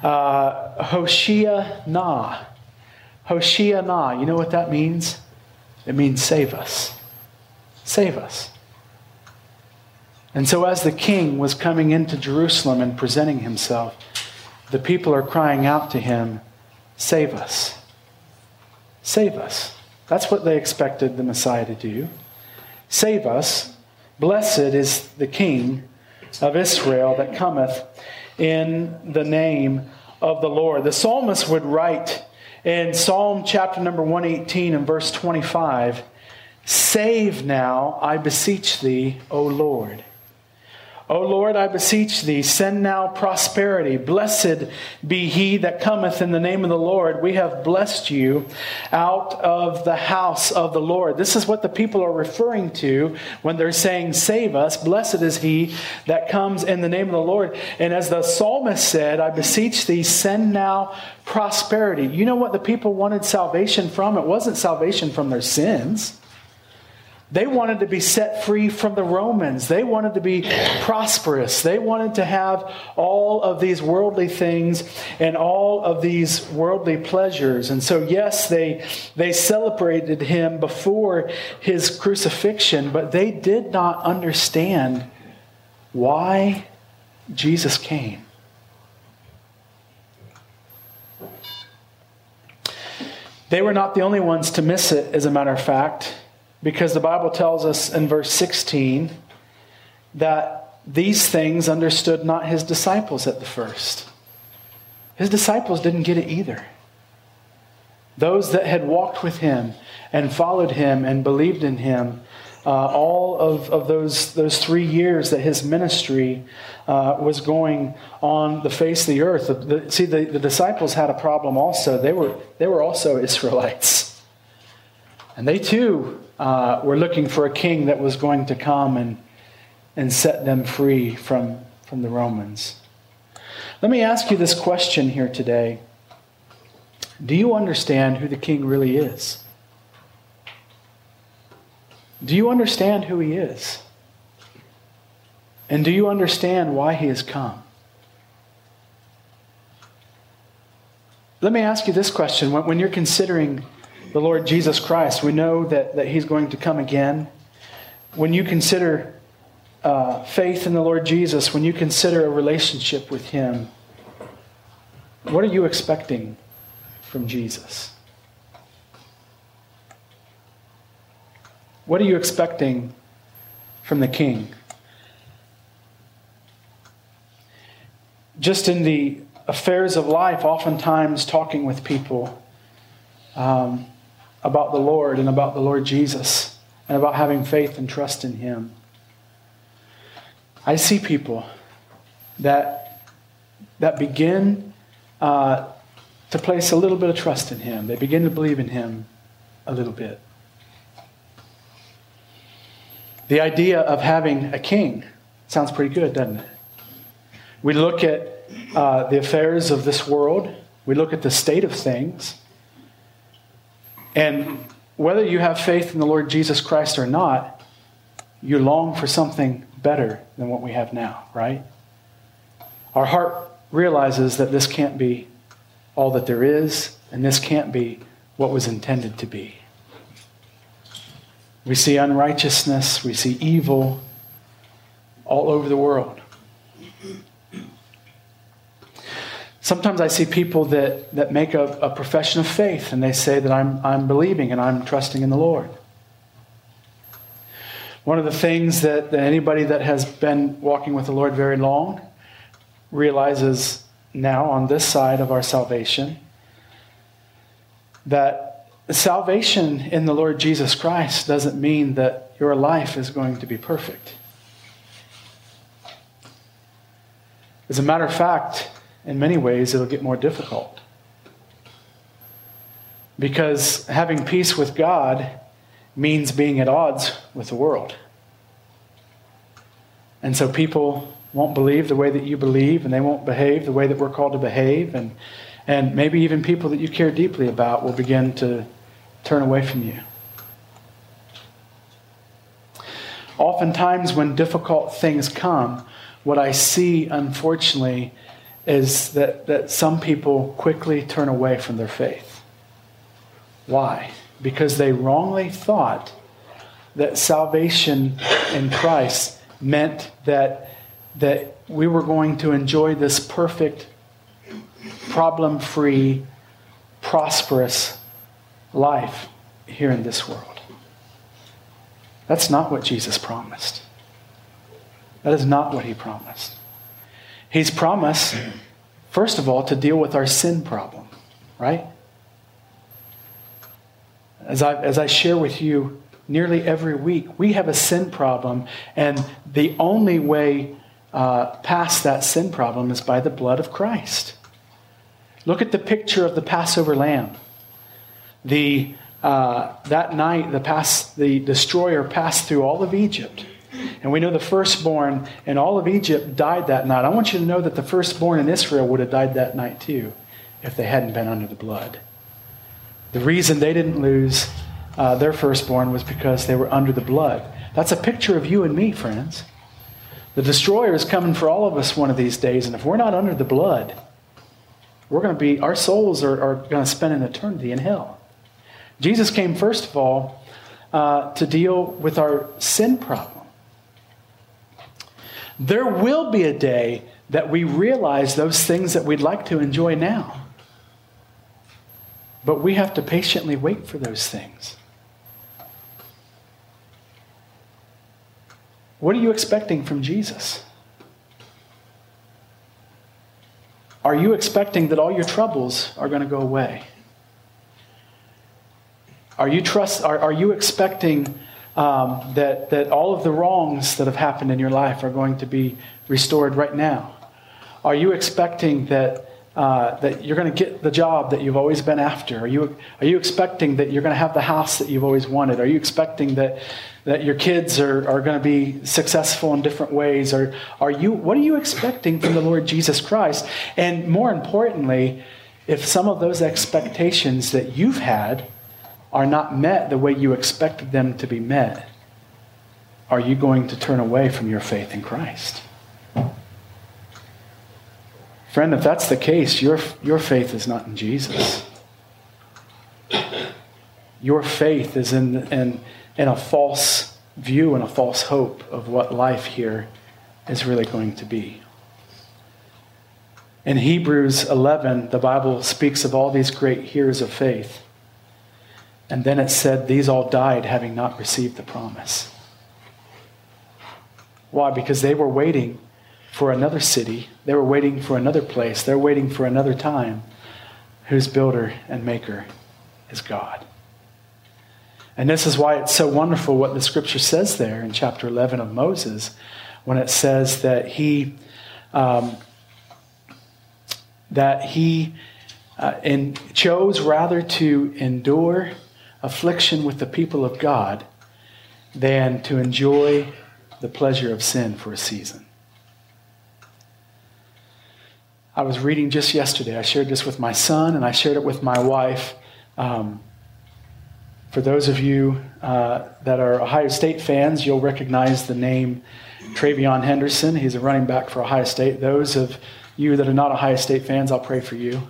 Hoshiah-na. Hoshiah-na. You know what that means? It means save us. Save us. And so as the king was coming into Jerusalem and presenting himself, the people are crying out to him, "Save us. Save us." That's what they expected the Messiah to do. Save us. Blessed is the King of Israel that cometh in the name of the Lord. The psalmist would write in Psalm chapter number 118 and verse 25, "Save now, I beseech thee, O Lord. O Lord, I beseech thee, send now prosperity. Blessed be he that cometh in the name of the Lord. We have blessed you out of the house of the Lord." This is what the people are referring to when they're saying, "Save us. Blessed is he that comes in the name of the Lord." And as the psalmist said, "I beseech thee, send now prosperity." You know what the people wanted salvation from? It wasn't salvation from their sins. They wanted to be set free from the Romans. They wanted to be prosperous. They wanted to have all of these worldly things and all of these worldly pleasures. And so, yes, they celebrated him before his crucifixion, but they did not understand why Jesus came. They were not the only ones to miss it, as a matter of fact. Because the Bible tells us in verse 16 that these things understood not his disciples at the first. His disciples didn't get it either. Those that had walked with him and followed him and believed in him, all of those 3 years that his ministry was going on the face of the earth. The disciples had a problem also. They were also Israelites. And they too were looking for a king that was going to come and set them free from the Romans. Let me ask you this question here today. Do you understand who the king really is? Do you understand who he is? And do you understand why he has come? Let me ask you this question. When you're considering the Lord Jesus Christ, we know that he's going to come again. When you consider faith in the Lord Jesus, when you consider a relationship with him, what are you expecting from Jesus? What are you expecting from the King? Just in the affairs of life, oftentimes talking with people about the Lord and about the Lord Jesus and about having faith and trust in him, I see people that begin to place a little bit of trust in him. They begin to believe in him a little bit. The idea of having a king sounds pretty good, doesn't it? We look at the affairs of this world. We look at the state of things. And whether you have faith in the Lord Jesus Christ or not, you long for something better than what we have now, right? Our heart realizes that this can't be all that there is, and this can't be what was intended to be. We see unrighteousness, we see evil all over the world. Sometimes I see people that make a profession of faith, and they say that I'm believing and I'm trusting in the Lord. One of the things that anybody that has been walking with the Lord very long realizes now on this side of our salvation, that salvation in the Lord Jesus Christ doesn't mean that your life is going to be perfect. As a matter of fact, in many ways, it'll get more difficult. Because having peace with God means being at odds with the world. And so people won't believe the way that you believe, and they won't behave the way that we're called to behave, and maybe even people that you care deeply about will begin to turn away from you. Oftentimes when difficult things come, what I see, unfortunately, is that some people quickly turn away from their faith. Why? Because they wrongly thought that salvation in Christ meant that we were going to enjoy this perfect, problem-free, prosperous life here in this world. That's not what Jesus promised. That is not what he promised. He's promised, first of all, to deal with our sin problem, right? As I share with you nearly every week, we have a sin problem, and the only way past that sin problem is by the blood of Christ. Look at the picture of the Passover lamb. That night, the destroyer passed through all of Egypt. And we know the firstborn in all of Egypt died that night. I want you to know that the firstborn in Israel would have died that night too if they hadn't been under the blood. The reason they didn't lose their firstborn was because they were under the blood. That's a picture of you and me, friends. The destroyer is coming for all of us one of these days, and if we're not under the blood, our souls are going to spend an eternity in hell. Jesus came, first of all, to deal with our sin problem. There will be a day that we realize those things that we'd like to enjoy now. But we have to patiently wait for those things. What are you expecting from Jesus? Are you expecting that all your troubles are going to go away? Are you expecting that all of the wrongs that have happened in your life are going to be restored right now? Are you expecting that you're going to get the job that you've always been after? Are you expecting that you're going to have the house that you've always wanted? Are you expecting that your kids are going to be successful in different ways? What are you expecting from the Lord Jesus Christ? And more importantly, if some of those expectations that you've had are not met the way you expected them to be met, are you going to turn away from your faith in Christ? Friend, if that's the case, your faith is not in Jesus. Your faith is in a false view and a false hope of what life here is really going to be. In Hebrews 11, the Bible speaks of all these great heroes of faith. And then it said, these all died having not received the promise. Why? Because they were waiting for another city. They were waiting for another place. They're waiting for another time whose builder and maker is God. And this is why it's so wonderful what the scripture says there in chapter 11 of Moses, when it says that he chose rather to endure affliction with the people of God than to enjoy the pleasure of sin for a season. I was reading just yesterday. I shared this with my son and I shared it with my wife. For those of you that are Ohio State fans, you'll recognize the name Travion Henderson. He's a running back for Ohio State. Those of you that are not Ohio State fans, I'll pray for you.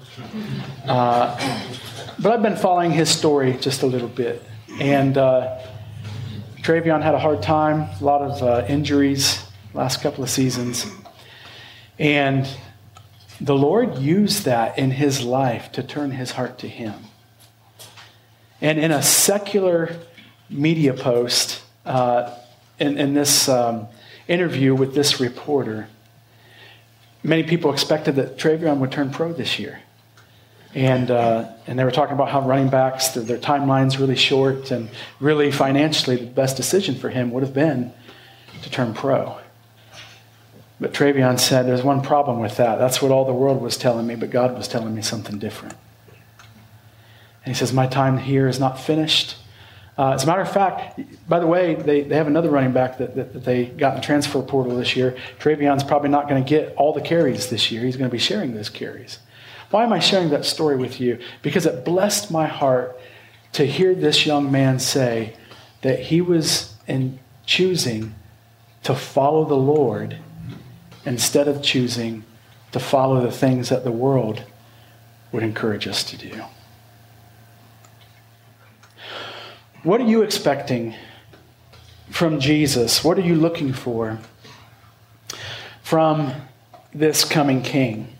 But I've been following his story just a little bit. And Travion had a hard time, a lot of injuries last couple of seasons. And the Lord used that in his life to turn his heart to him. And in a secular media post, in this interview with this reporter, many people expected that Travion would turn pro this year. And they were talking about how running backs, their timeline's really short, and really financially the best decision for him would have been to turn pro. But Travion said, there's one problem with that. That's what all the world was telling me, but God was telling me something different. And he says, my time here is not finished. As a matter of fact, by the way, they have another running back that they got in the transfer portal this year. Travion's probably not going to get all the carries this year. He's going to be sharing those carries. Why am I sharing that story with you? Because it blessed my heart to hear this young man say that he was choosing to follow the Lord instead of choosing to follow the things that the world would encourage us to do. What are you expecting from Jesus? What are you looking for from this coming King?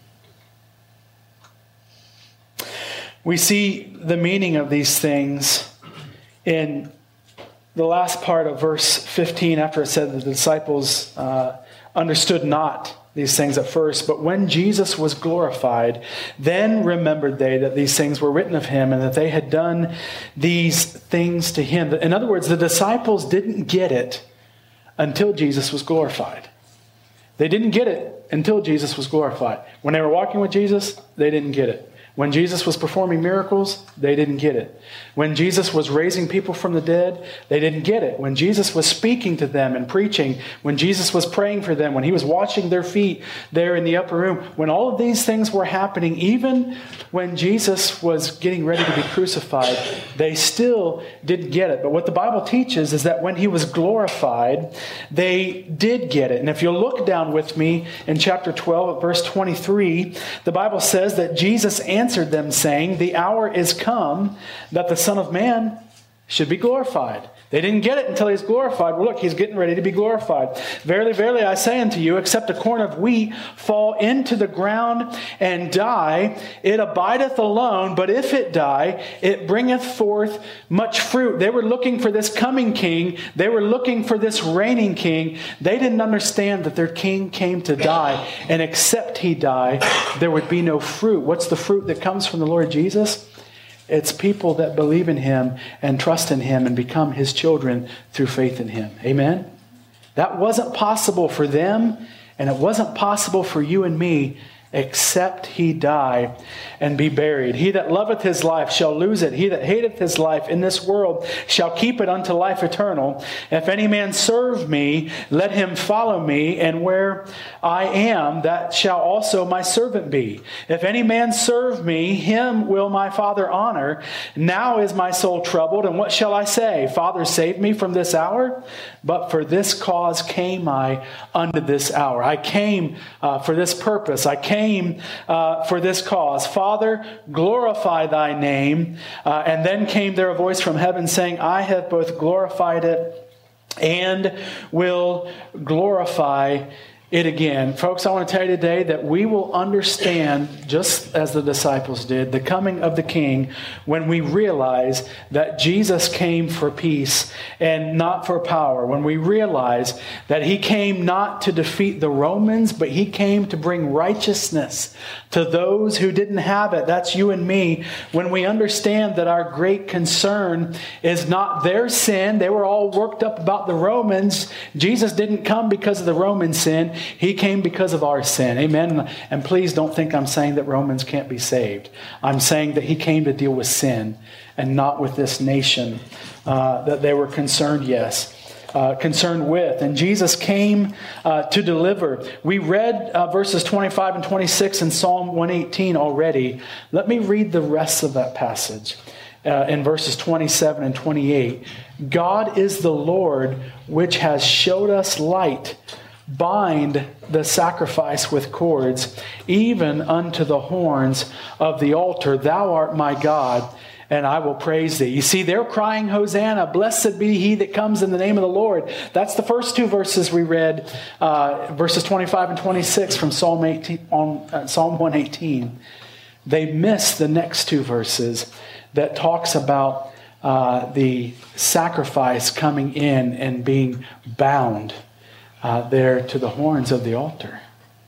We see the meaning of these things in the last part of verse 15, after it said the disciples understood not these things at first, but when Jesus was glorified, then remembered they that these things were written of him and that they had done these things to him. In other words, the disciples didn't get it until Jesus was glorified. They didn't get it until Jesus was glorified. When they were walking with Jesus, they didn't get it. When Jesus was performing miracles, they didn't get it. When Jesus was raising people from the dead, they didn't get it. When Jesus was speaking to them and preaching, when Jesus was praying for them, when he was washing their feet there in the upper room, when all of these things were happening, even when Jesus was getting ready to be crucified, they still didn't get it. But what the Bible teaches is that when he was glorified, they did get it. And if you'll look down with me in chapter 12 at verse 23, the Bible says that Jesus answered them saying, the hour is come that the Son of Man should be glorified. They didn't get it until he's glorified. Well, look, he's getting ready to be glorified. Verily, verily, I say unto you, except a corn of wheat fall into the ground and die, it abideth alone. But if it die, it bringeth forth much fruit. They were looking for this coming king. They were looking for this reigning king. They didn't understand that their king came to die. And except he die, there would be no fruit. What's the fruit that comes from the Lord Jesus? It's people that believe in him and trust in him and become his children through faith in him. Amen? That wasn't possible for them, and it wasn't possible for you and me, except he die and be buried. He that loveth his life shall lose it. He that hateth his life in this world shall keep it unto life eternal. If any man serve me, let him follow me, and where I am, that shall also my servant be. If any man serve me, him will my Father honor. Now is my soul troubled, and what shall I say? Father, save me from this hour? But for this cause came I unto this hour. I came for this purpose. I came for this cause. Father, glorify thy name. And then came there a voice from heaven saying, I have both glorified it and will glorify it again. Folks, I want to tell you today that we will understand, just as the disciples did, the coming of the King when we realize that Jesus came for peace and not for power. When we realize that he came not to defeat the Romans, but he came to bring righteousness to those who didn't have it. That's you and me. When we understand that our great concern is not their sin. They were all worked up about the Romans. Jesus didn't come because of the Roman sin. He came because of our sin. Amen. And please don't think I'm saying that Romans can't be saved. I'm saying that he came to deal with sin and not with this nation that they were concerned, concerned with. And Jesus came to deliver. We read verses 25 and 26 in Psalm 118 already. Let me read the rest of that passage in verses 27 and 28. God is the Lord which has showed us light. Bind the sacrifice with cords, even unto the horns of the altar. Thou art my God, and I will praise thee. You see, they're crying, Hosanna, blessed be he that comes in the name of the Lord. That's the first two verses we read, verses 25 and 26 from Psalm 118. They miss the next two verses that talks about the sacrifice coming in and being bound there to the horns of the altar.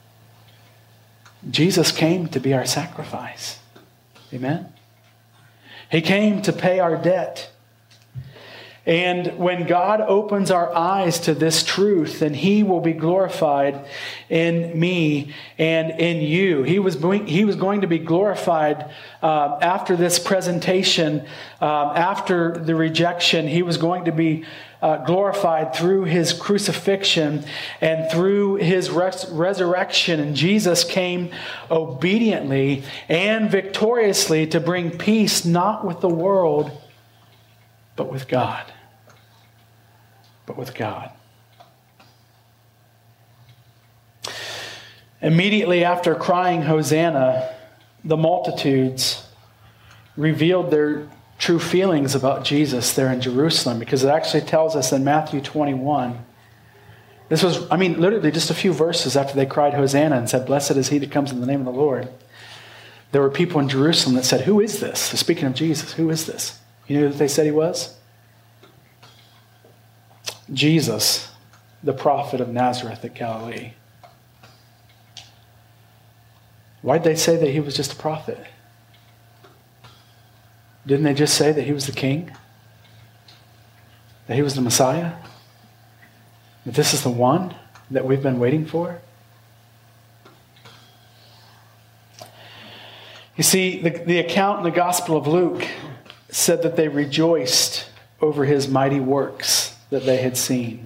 Jesus came to be our sacrifice. Amen? He came to pay our debt. And when God opens our eyes to this truth, then he will be glorified in me and in you. He was going to be glorified after this presentation, after the rejection. He was going to be glorified through his crucifixion and through his resurrection. And Jesus came obediently and victoriously to bring peace, not with the world, but with God. But with God. Immediately after crying Hosanna, the multitudes revealed their true feelings about Jesus there in Jerusalem, because it actually tells us in Matthew 21. This was, literally just a few verses after they cried Hosanna and said, blessed is he that comes in the name of the Lord. There were people in Jerusalem that said, who is this? So speaking of Jesus, who is this? You know who they said he was? Jesus, the prophet of Nazareth at Galilee. Why'd they say that he was just a prophet? Didn't they just say that he was the king? That he was the Messiah? That this is the one that we've been waiting for? You see, the account in the Gospel of Luke said that they rejoiced over his mighty works that they had seen.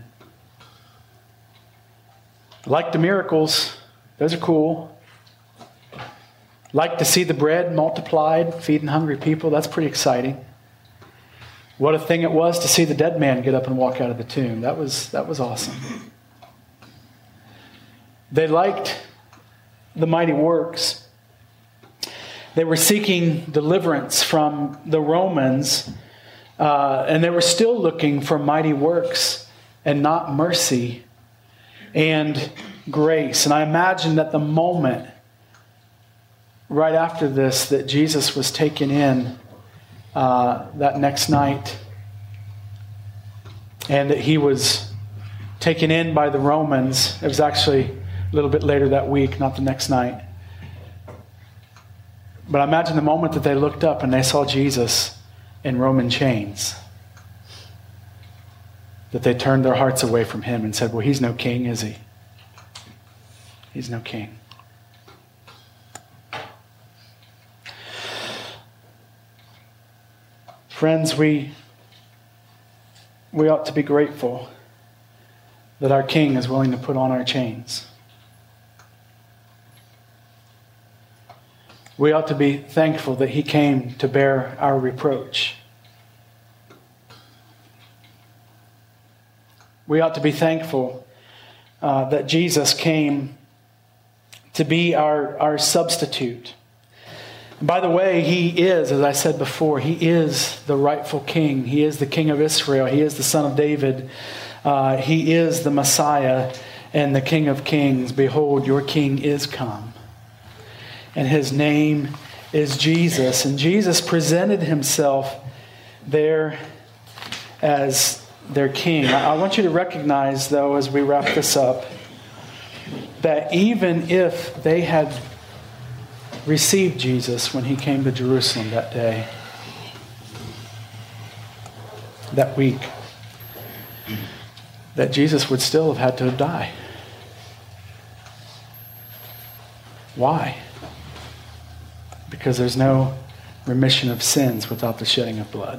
Like the miracles, those are cool. Like to see the bread multiplied, feeding hungry people, that's pretty exciting. What a thing it was to see the dead man get up and walk out of the tomb. That was awesome. They liked the mighty works. They were seeking deliverance from the Romans And they were still looking for mighty works and not mercy and grace. And I imagine that the moment right after this that Jesus was taken in that next night, and that he was taken in by the Romans. It was actually a little bit later that week, not the next night. But I imagine the moment that they looked up and they saw Jesus in Roman chains, that they turned their hearts away from him and said, well, he's no king, is he? He's no king. Friends, we ought to be grateful that our King is willing to put on our chains. We ought to be thankful that he came to bear our reproach. We ought to be thankful that Jesus came to be our substitute. And by the way, he is, as I said before, he is the rightful king. He is the King of Israel. He is the Son of David. He is the Messiah and the King of Kings. Behold, your King is come. And his name is Jesus. And Jesus presented himself there as their king. I want you to recognize, though, as we wrap this up, that even if they had received Jesus when he came to Jerusalem that day, that week, that Jesus would still have had to die. Why? Because there's no remission of sins without the shedding of blood.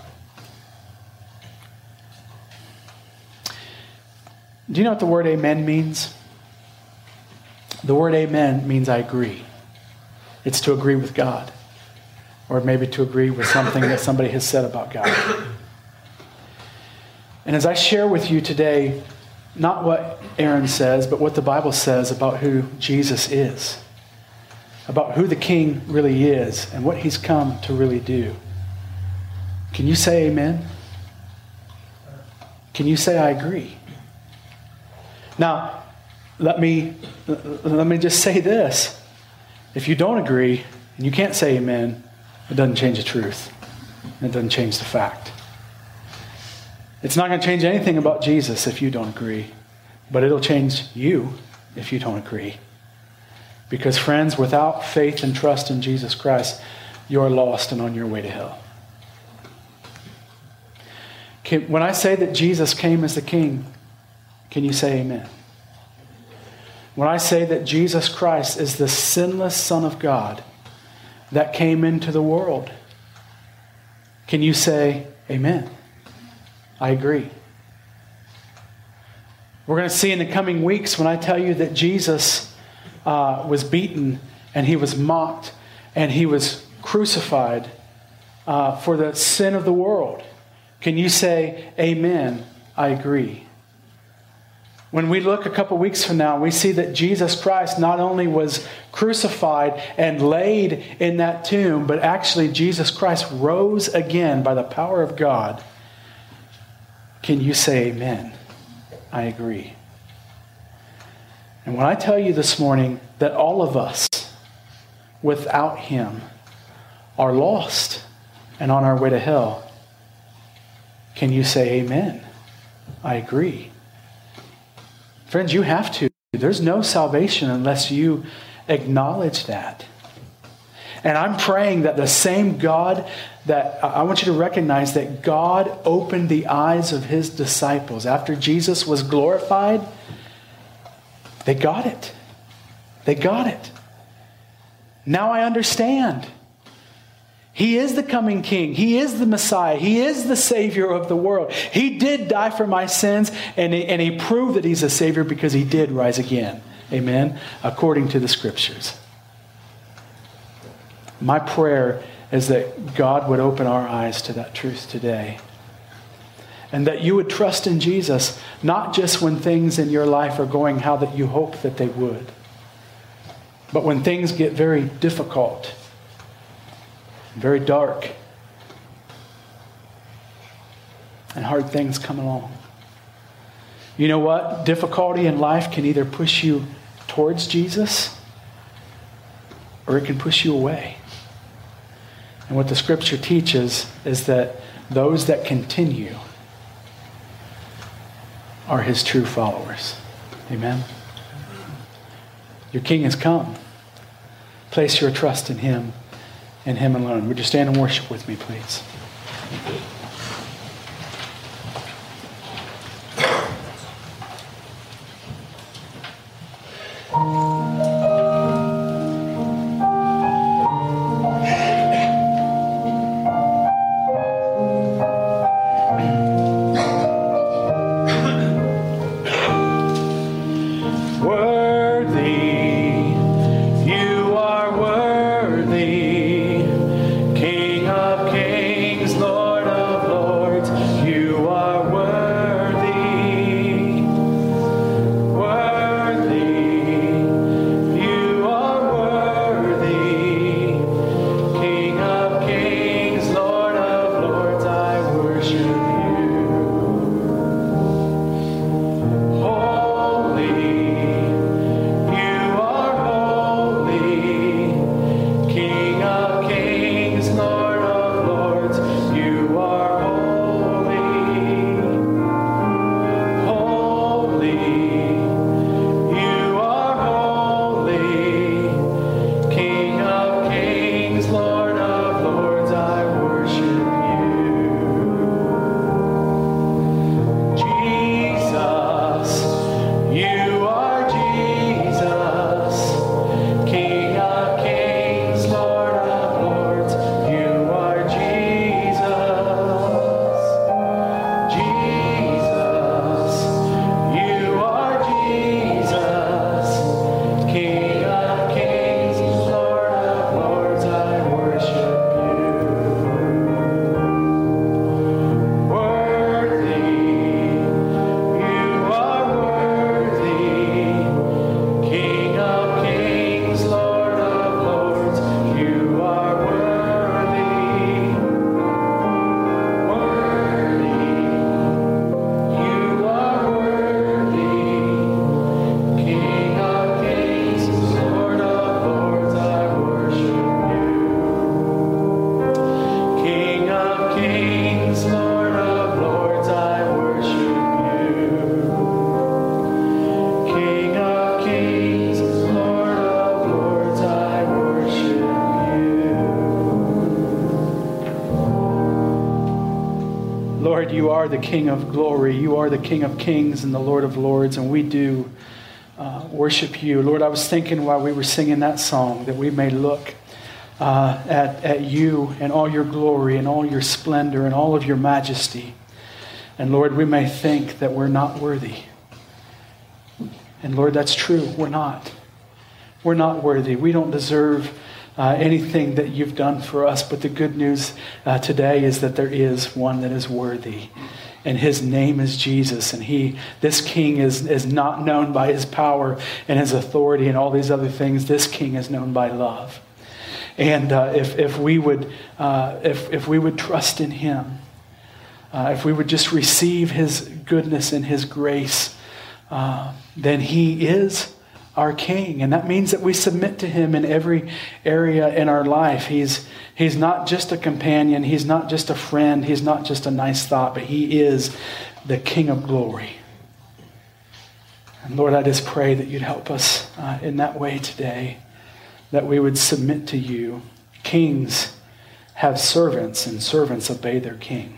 Do you know what the word amen means? The word amen means I agree. It's to agree with God. Or maybe to agree with something that somebody has said about God. And as I share with you today, not what Aaron says, but what the Bible says about who Jesus is. About who the King really is and what he's come to really do. Can you say amen? Can you say I agree? Now, let me just say this. If you don't agree and you can't say amen, it doesn't change the truth. It doesn't change the fact. It's not going to change anything about Jesus if you don't agree, but it'll change you if you don't agree. Because friends, without faith and trust in Jesus Christ, you're lost and on your way to hell. When I say that Jesus came as the King, can you say amen? When I say that Jesus Christ is the sinless Son of God that came into the world, can you say amen? I agree. We're going to see in the coming weeks when I tell you that Jesus was beaten and he was mocked and he was crucified for the sin of the world. Can you say amen? I agree. When we look a couple weeks from now, we see that Jesus Christ not only was crucified and laid in that tomb, but actually Jesus Christ rose again by the power of God. Can you say amen? I agree. And when I tell you this morning that all of us, without him, are lost and on our way to hell, can you say amen? I agree. Friends, you have to. There's no salvation unless you acknowledge that. And I'm praying that the same God that I want you to recognize that God opened the eyes of his disciples after Jesus was glorified. They got it. They got it. Now I understand. He is the coming King. He is the Messiah. He is the Savior of the world. He did die for my sins, and he proved that he's a Savior because he did rise again. Amen? According to the Scriptures. My prayer is that God would open our eyes to that truth today. And that you would trust in Jesus, not just when things in your life are going how that you hope that they would, but when things get very difficult, very dark, and hard things come along. You know what? Difficulty in life can either push you towards Jesus or it can push you away. And what the scripture teaches is that those that continue are his true followers. Amen. Your King has come. Place your trust in him and him alone. Would you stand and worship with me, please? Lord, you are the King of glory. You are the King of kings and the Lord of lords, and we do worship you. Lord, I was thinking while we were singing that song that we may look at you and all your glory and all your splendor and all of your majesty. And Lord, we may think that we're not worthy. And Lord, that's true. We're not. We're not worthy. We don't deserve anything that you've done for us. But the good news today is that there is one that is worthy. And his name is Jesus. And this king is not known by his power and his authority and all these other things. This king is known by love. And if we would trust in him, if we would just receive his goodness and his grace, then he is our king. And that means that we submit to him in every area in our life. He's not just a companion. He's not just a friend. He's not just a nice thought, but he is the King of glory. And Lord, I just pray that you'd help us in that way today, that we would submit to you. Kings have servants, and servants obey their king.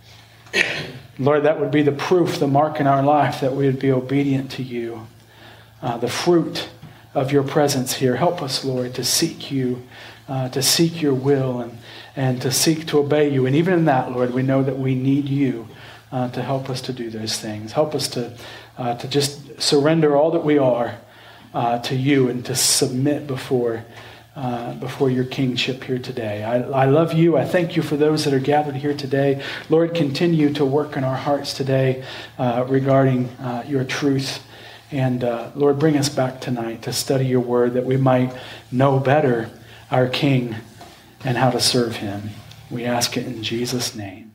Lord, that would be the proof, the mark in our life that we would be obedient to you. The fruit of your presence here. Help us, Lord, to seek you, to seek your will, and to seek to obey you. And even in that, Lord, we know that we need you to help us to do those things. Help us to just surrender all that we are to you and to submit before your kingship here today. I love you. I thank you for those that are gathered here today. Lord, continue to work in our hearts today regarding your truth. And Lord, bring us back tonight to study your word that we might know better our King and how to serve him. We ask it in Jesus' name.